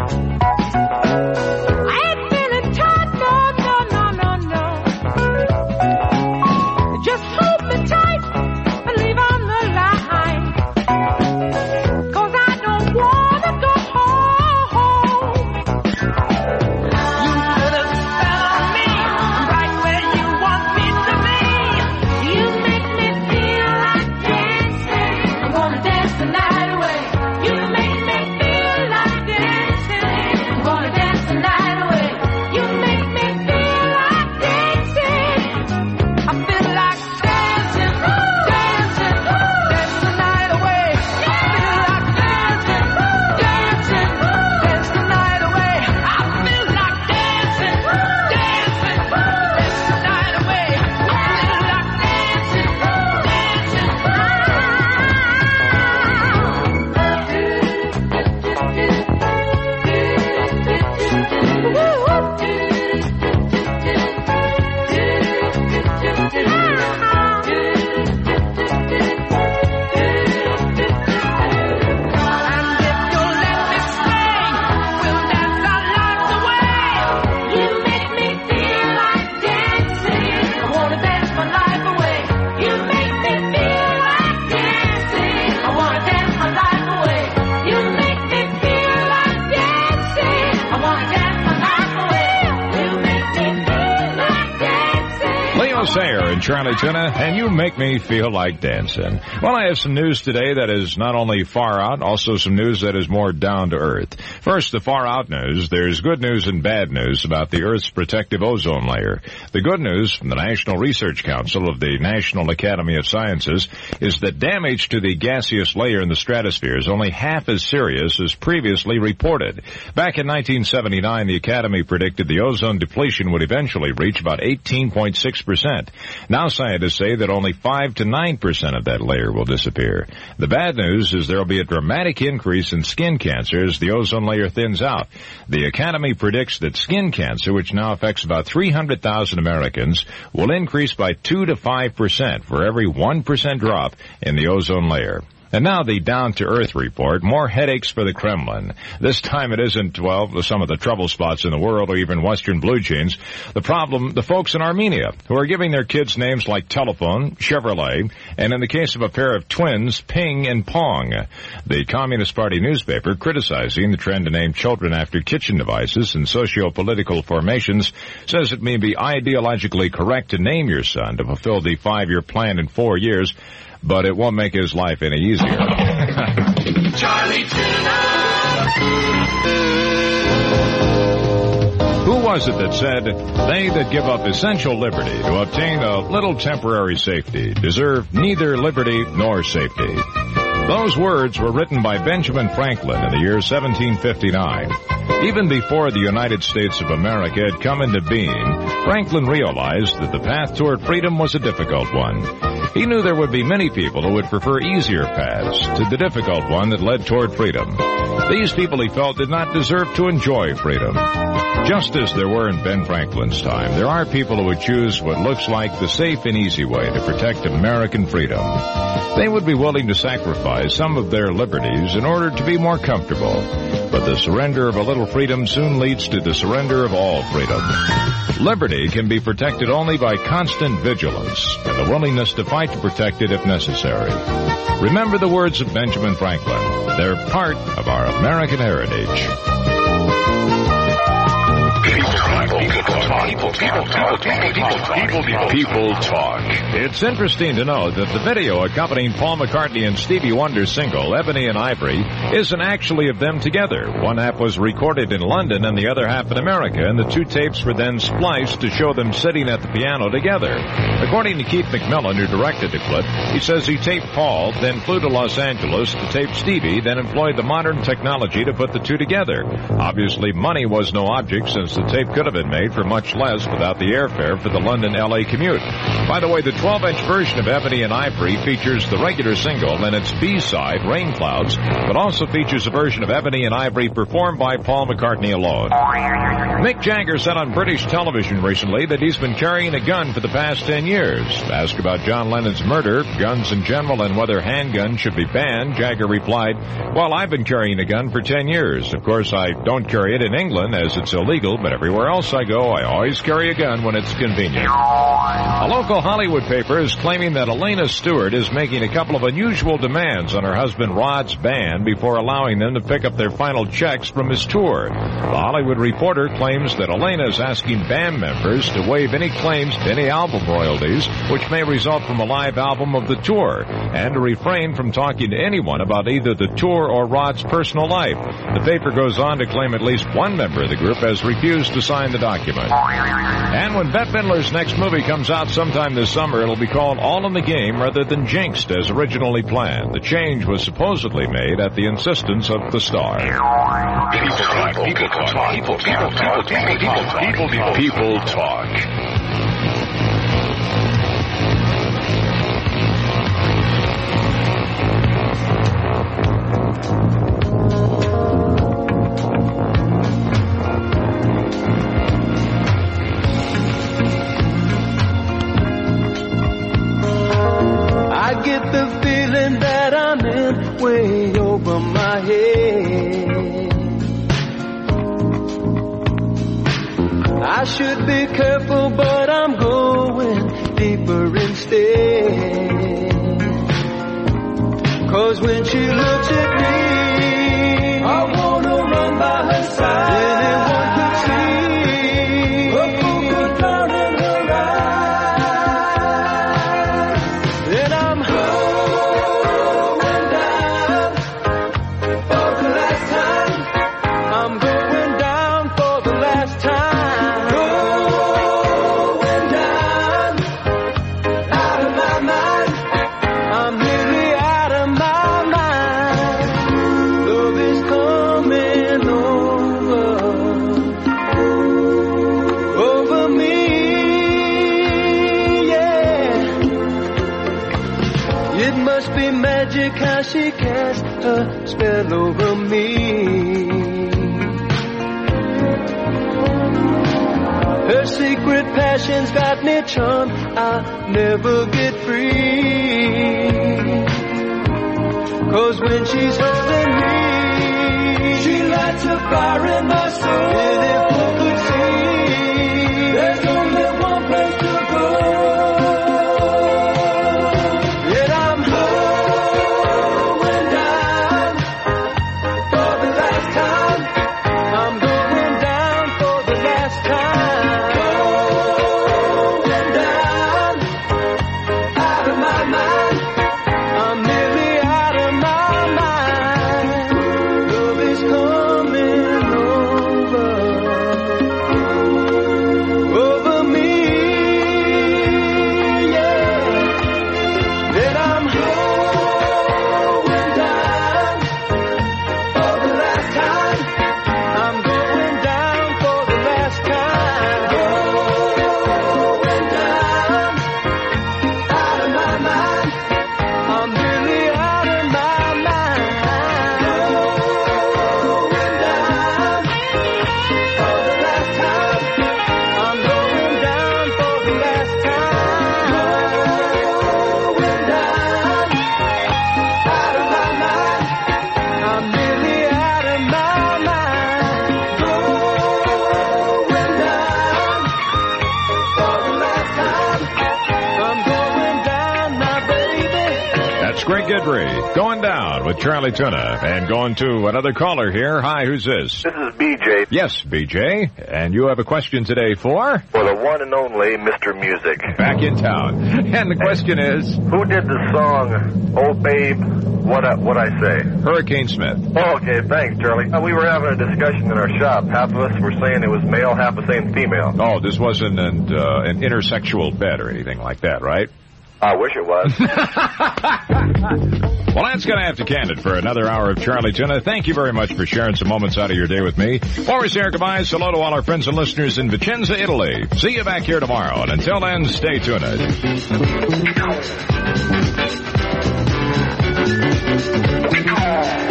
Speaker 17: I ain't feeling tight, no, no, no, no, no. Just hold me tight and leave on the line. 'Cause I don't wanna go home. You put a spell on me, right where you want me to be. You make me feel like dancing. I'm gonna dance the night away. You make me feel like dancing. I'm gonna dance the night away. You make me feel like dancing. I feel like dancing, dancing, dance the night away. I feel like dancing, dancing, dance the night away. I feel like dancing, dancing, dance the night away. I feel like dancing,
Speaker 5: Leo Sayer and Charlie Tuna, and you make me feel like dancing. Well, I have some news today that is not only far out, also some news that is more down to earth. First, the far out news. There's good news and bad news about the Earth's protective ozone layer. The good news from the National Research Council of the National Academy of Sciences is that damage to the gaseous layer in the stratosphere is only half as serious as previously reported. Back in nineteen seventy-nine, the Academy predicted the ozone depletion would eventually reach about eighteen point six percent. Now scientists say that only five to nine percent of that layer will disappear. The bad news is there will be a dramatic increase in skin cancer as the ozone layer thins out. The Academy predicts that skin cancer, which now affects about three hundred thousand Americans, will increase by two to five percent for every one percent drop in the ozone layer. And now the down-to-earth report, more headaches for the Kremlin. This time it isn't, well, some of the trouble spots in the world or even Western blue jeans. The problem, the folks in Armenia, who are giving their kids names like Telephone, Chevrolet, and in the case of a pair of twins, Ping and Pong. The Communist Party newspaper, criticizing the trend to name children after kitchen devices and socio-political formations, says it may be ideologically correct to name your son to fulfill the five-year plan in four years, but it won't make his life any easier.
Speaker 17: Charlie Tuna.
Speaker 5: Who was it that said, they that give up essential liberty to obtain a little temporary safety deserve neither liberty nor safety? Those words were written by Benjamin Franklin in the year seventeen fifty-nine. Even before the United States of America had come into being, Franklin realized that the path toward freedom was a difficult one. He knew there would be many people who would prefer easier paths to the difficult one that led toward freedom. These people, he felt, did not deserve to enjoy freedom. Just as there were in Ben Franklin's time, there are people who would choose what looks like the safe and easy way to protect American freedom. They would be willing to sacrifice some of their liberties in order to be more comfortable. But the surrender of a little freedom soon leads to the surrender of all freedom. Liberty can be protected only by constant vigilance and the willingness to fight to protect it if necessary. Remember the words of Benjamin Franklin. They're part of our American heritage.
Speaker 17: People talk. People talk. People talk. People talk.
Speaker 5: It's interesting to know that the video accompanying Paul McCartney and Stevie Wonder's single, Ebony and Ivory, isn't actually of them together. One half was recorded in London and the other half in America, and the two tapes were then spliced to show them sitting at the piano together. According to Keith McMillan, who directed the clip, he says he taped Paul, then flew to Los Angeles to tape Stevie, then employed the modern technology to put the two together. Obviously, money was no object, since the tape could have been made for much less without the airfare for the London-L A commute. By the way, the twelve-inch version of Ebony and Ivory features the regular single and its B-side, Rain Clouds, but also features a version of Ebony and Ivory performed by Paul McCartney alone. Mick Jagger said on British television recently that he's been carrying a gun for the past ten years. Asked about John Lennon's murder, guns in general, and whether handguns should be banned, Jagger replied, "Well, I've been carrying a gun for ten years. Of course, I don't carry it in England as it's illegal, but everywhere else I go, I always carry a gun when it's convenient." A local Hollywood paper is claiming that Elena Stewart is making a couple of unusual demands on her husband Rod's band before allowing them to pick up their final checks from his tour. The Hollywood Reporter claims that Elena is asking band members to waive any claims to any album royalties, which may result from a live album of the tour, and to refrain from talking to anyone about either the tour or Rod's personal life. The paper goes on to claim at least one member of the group has refused to sign the document. And when Bette Midler's next movie comes out sometime this summer, it'll be called All in the Game rather than Jinxed as originally planned. The change was supposedly made at the insistence of the star.
Speaker 17: People talk. People talk. People talk. People talk. People talk. People talk.
Speaker 21: I get the feeling that I'm in way over my head. I should be careful, but I'm going deeper instead. 'Cause when she looks at me, I wanna run by her side. Anyone could see a full cloud in her eyes. Then I'm going down for the last time. I'm going down for the last time. Going down, out of my mind. I'm nearly out of my mind. Love is coming over, over me, yeah. It must be magic how she casts a spell over me. Her secret passion's got me charmed, I'll never get free. 'Cause when she's holding me, she lights a fire in my soul. And if you could see, there's only one place to go. And I'm going down for the last time. I'm going down for the last time. Going down, out of my mind. I'm nearly out of my mind. Love is coming over.
Speaker 5: Greg Gidry, going down with Charlie Tuna. And going to another caller here. Hi, who's this?
Speaker 4: This is B J.
Speaker 5: Yes, B J. And you have a question today for?
Speaker 4: For the one and only Mister Music.
Speaker 5: Back in town. And the question is?
Speaker 4: Who did the song, Oh Babe, What I, what I Say?
Speaker 5: Hurricane Smith.
Speaker 4: Oh, okay, thanks, Charlie. Uh, we were having a discussion in our shop. Half of us were saying it was male, half was saying female.
Speaker 5: Oh, this wasn't an, uh, an intersexual bet or anything like that, right?
Speaker 4: I wish it was.
Speaker 5: Well, that's going to have to can it for another hour of Charlie Tuna. Thank you very much for sharing some moments out of your day with me. Before we say our goodbyes, hello to all our friends and listeners in Vicenza, Italy. See you back here tomorrow. And until then, stay tuned.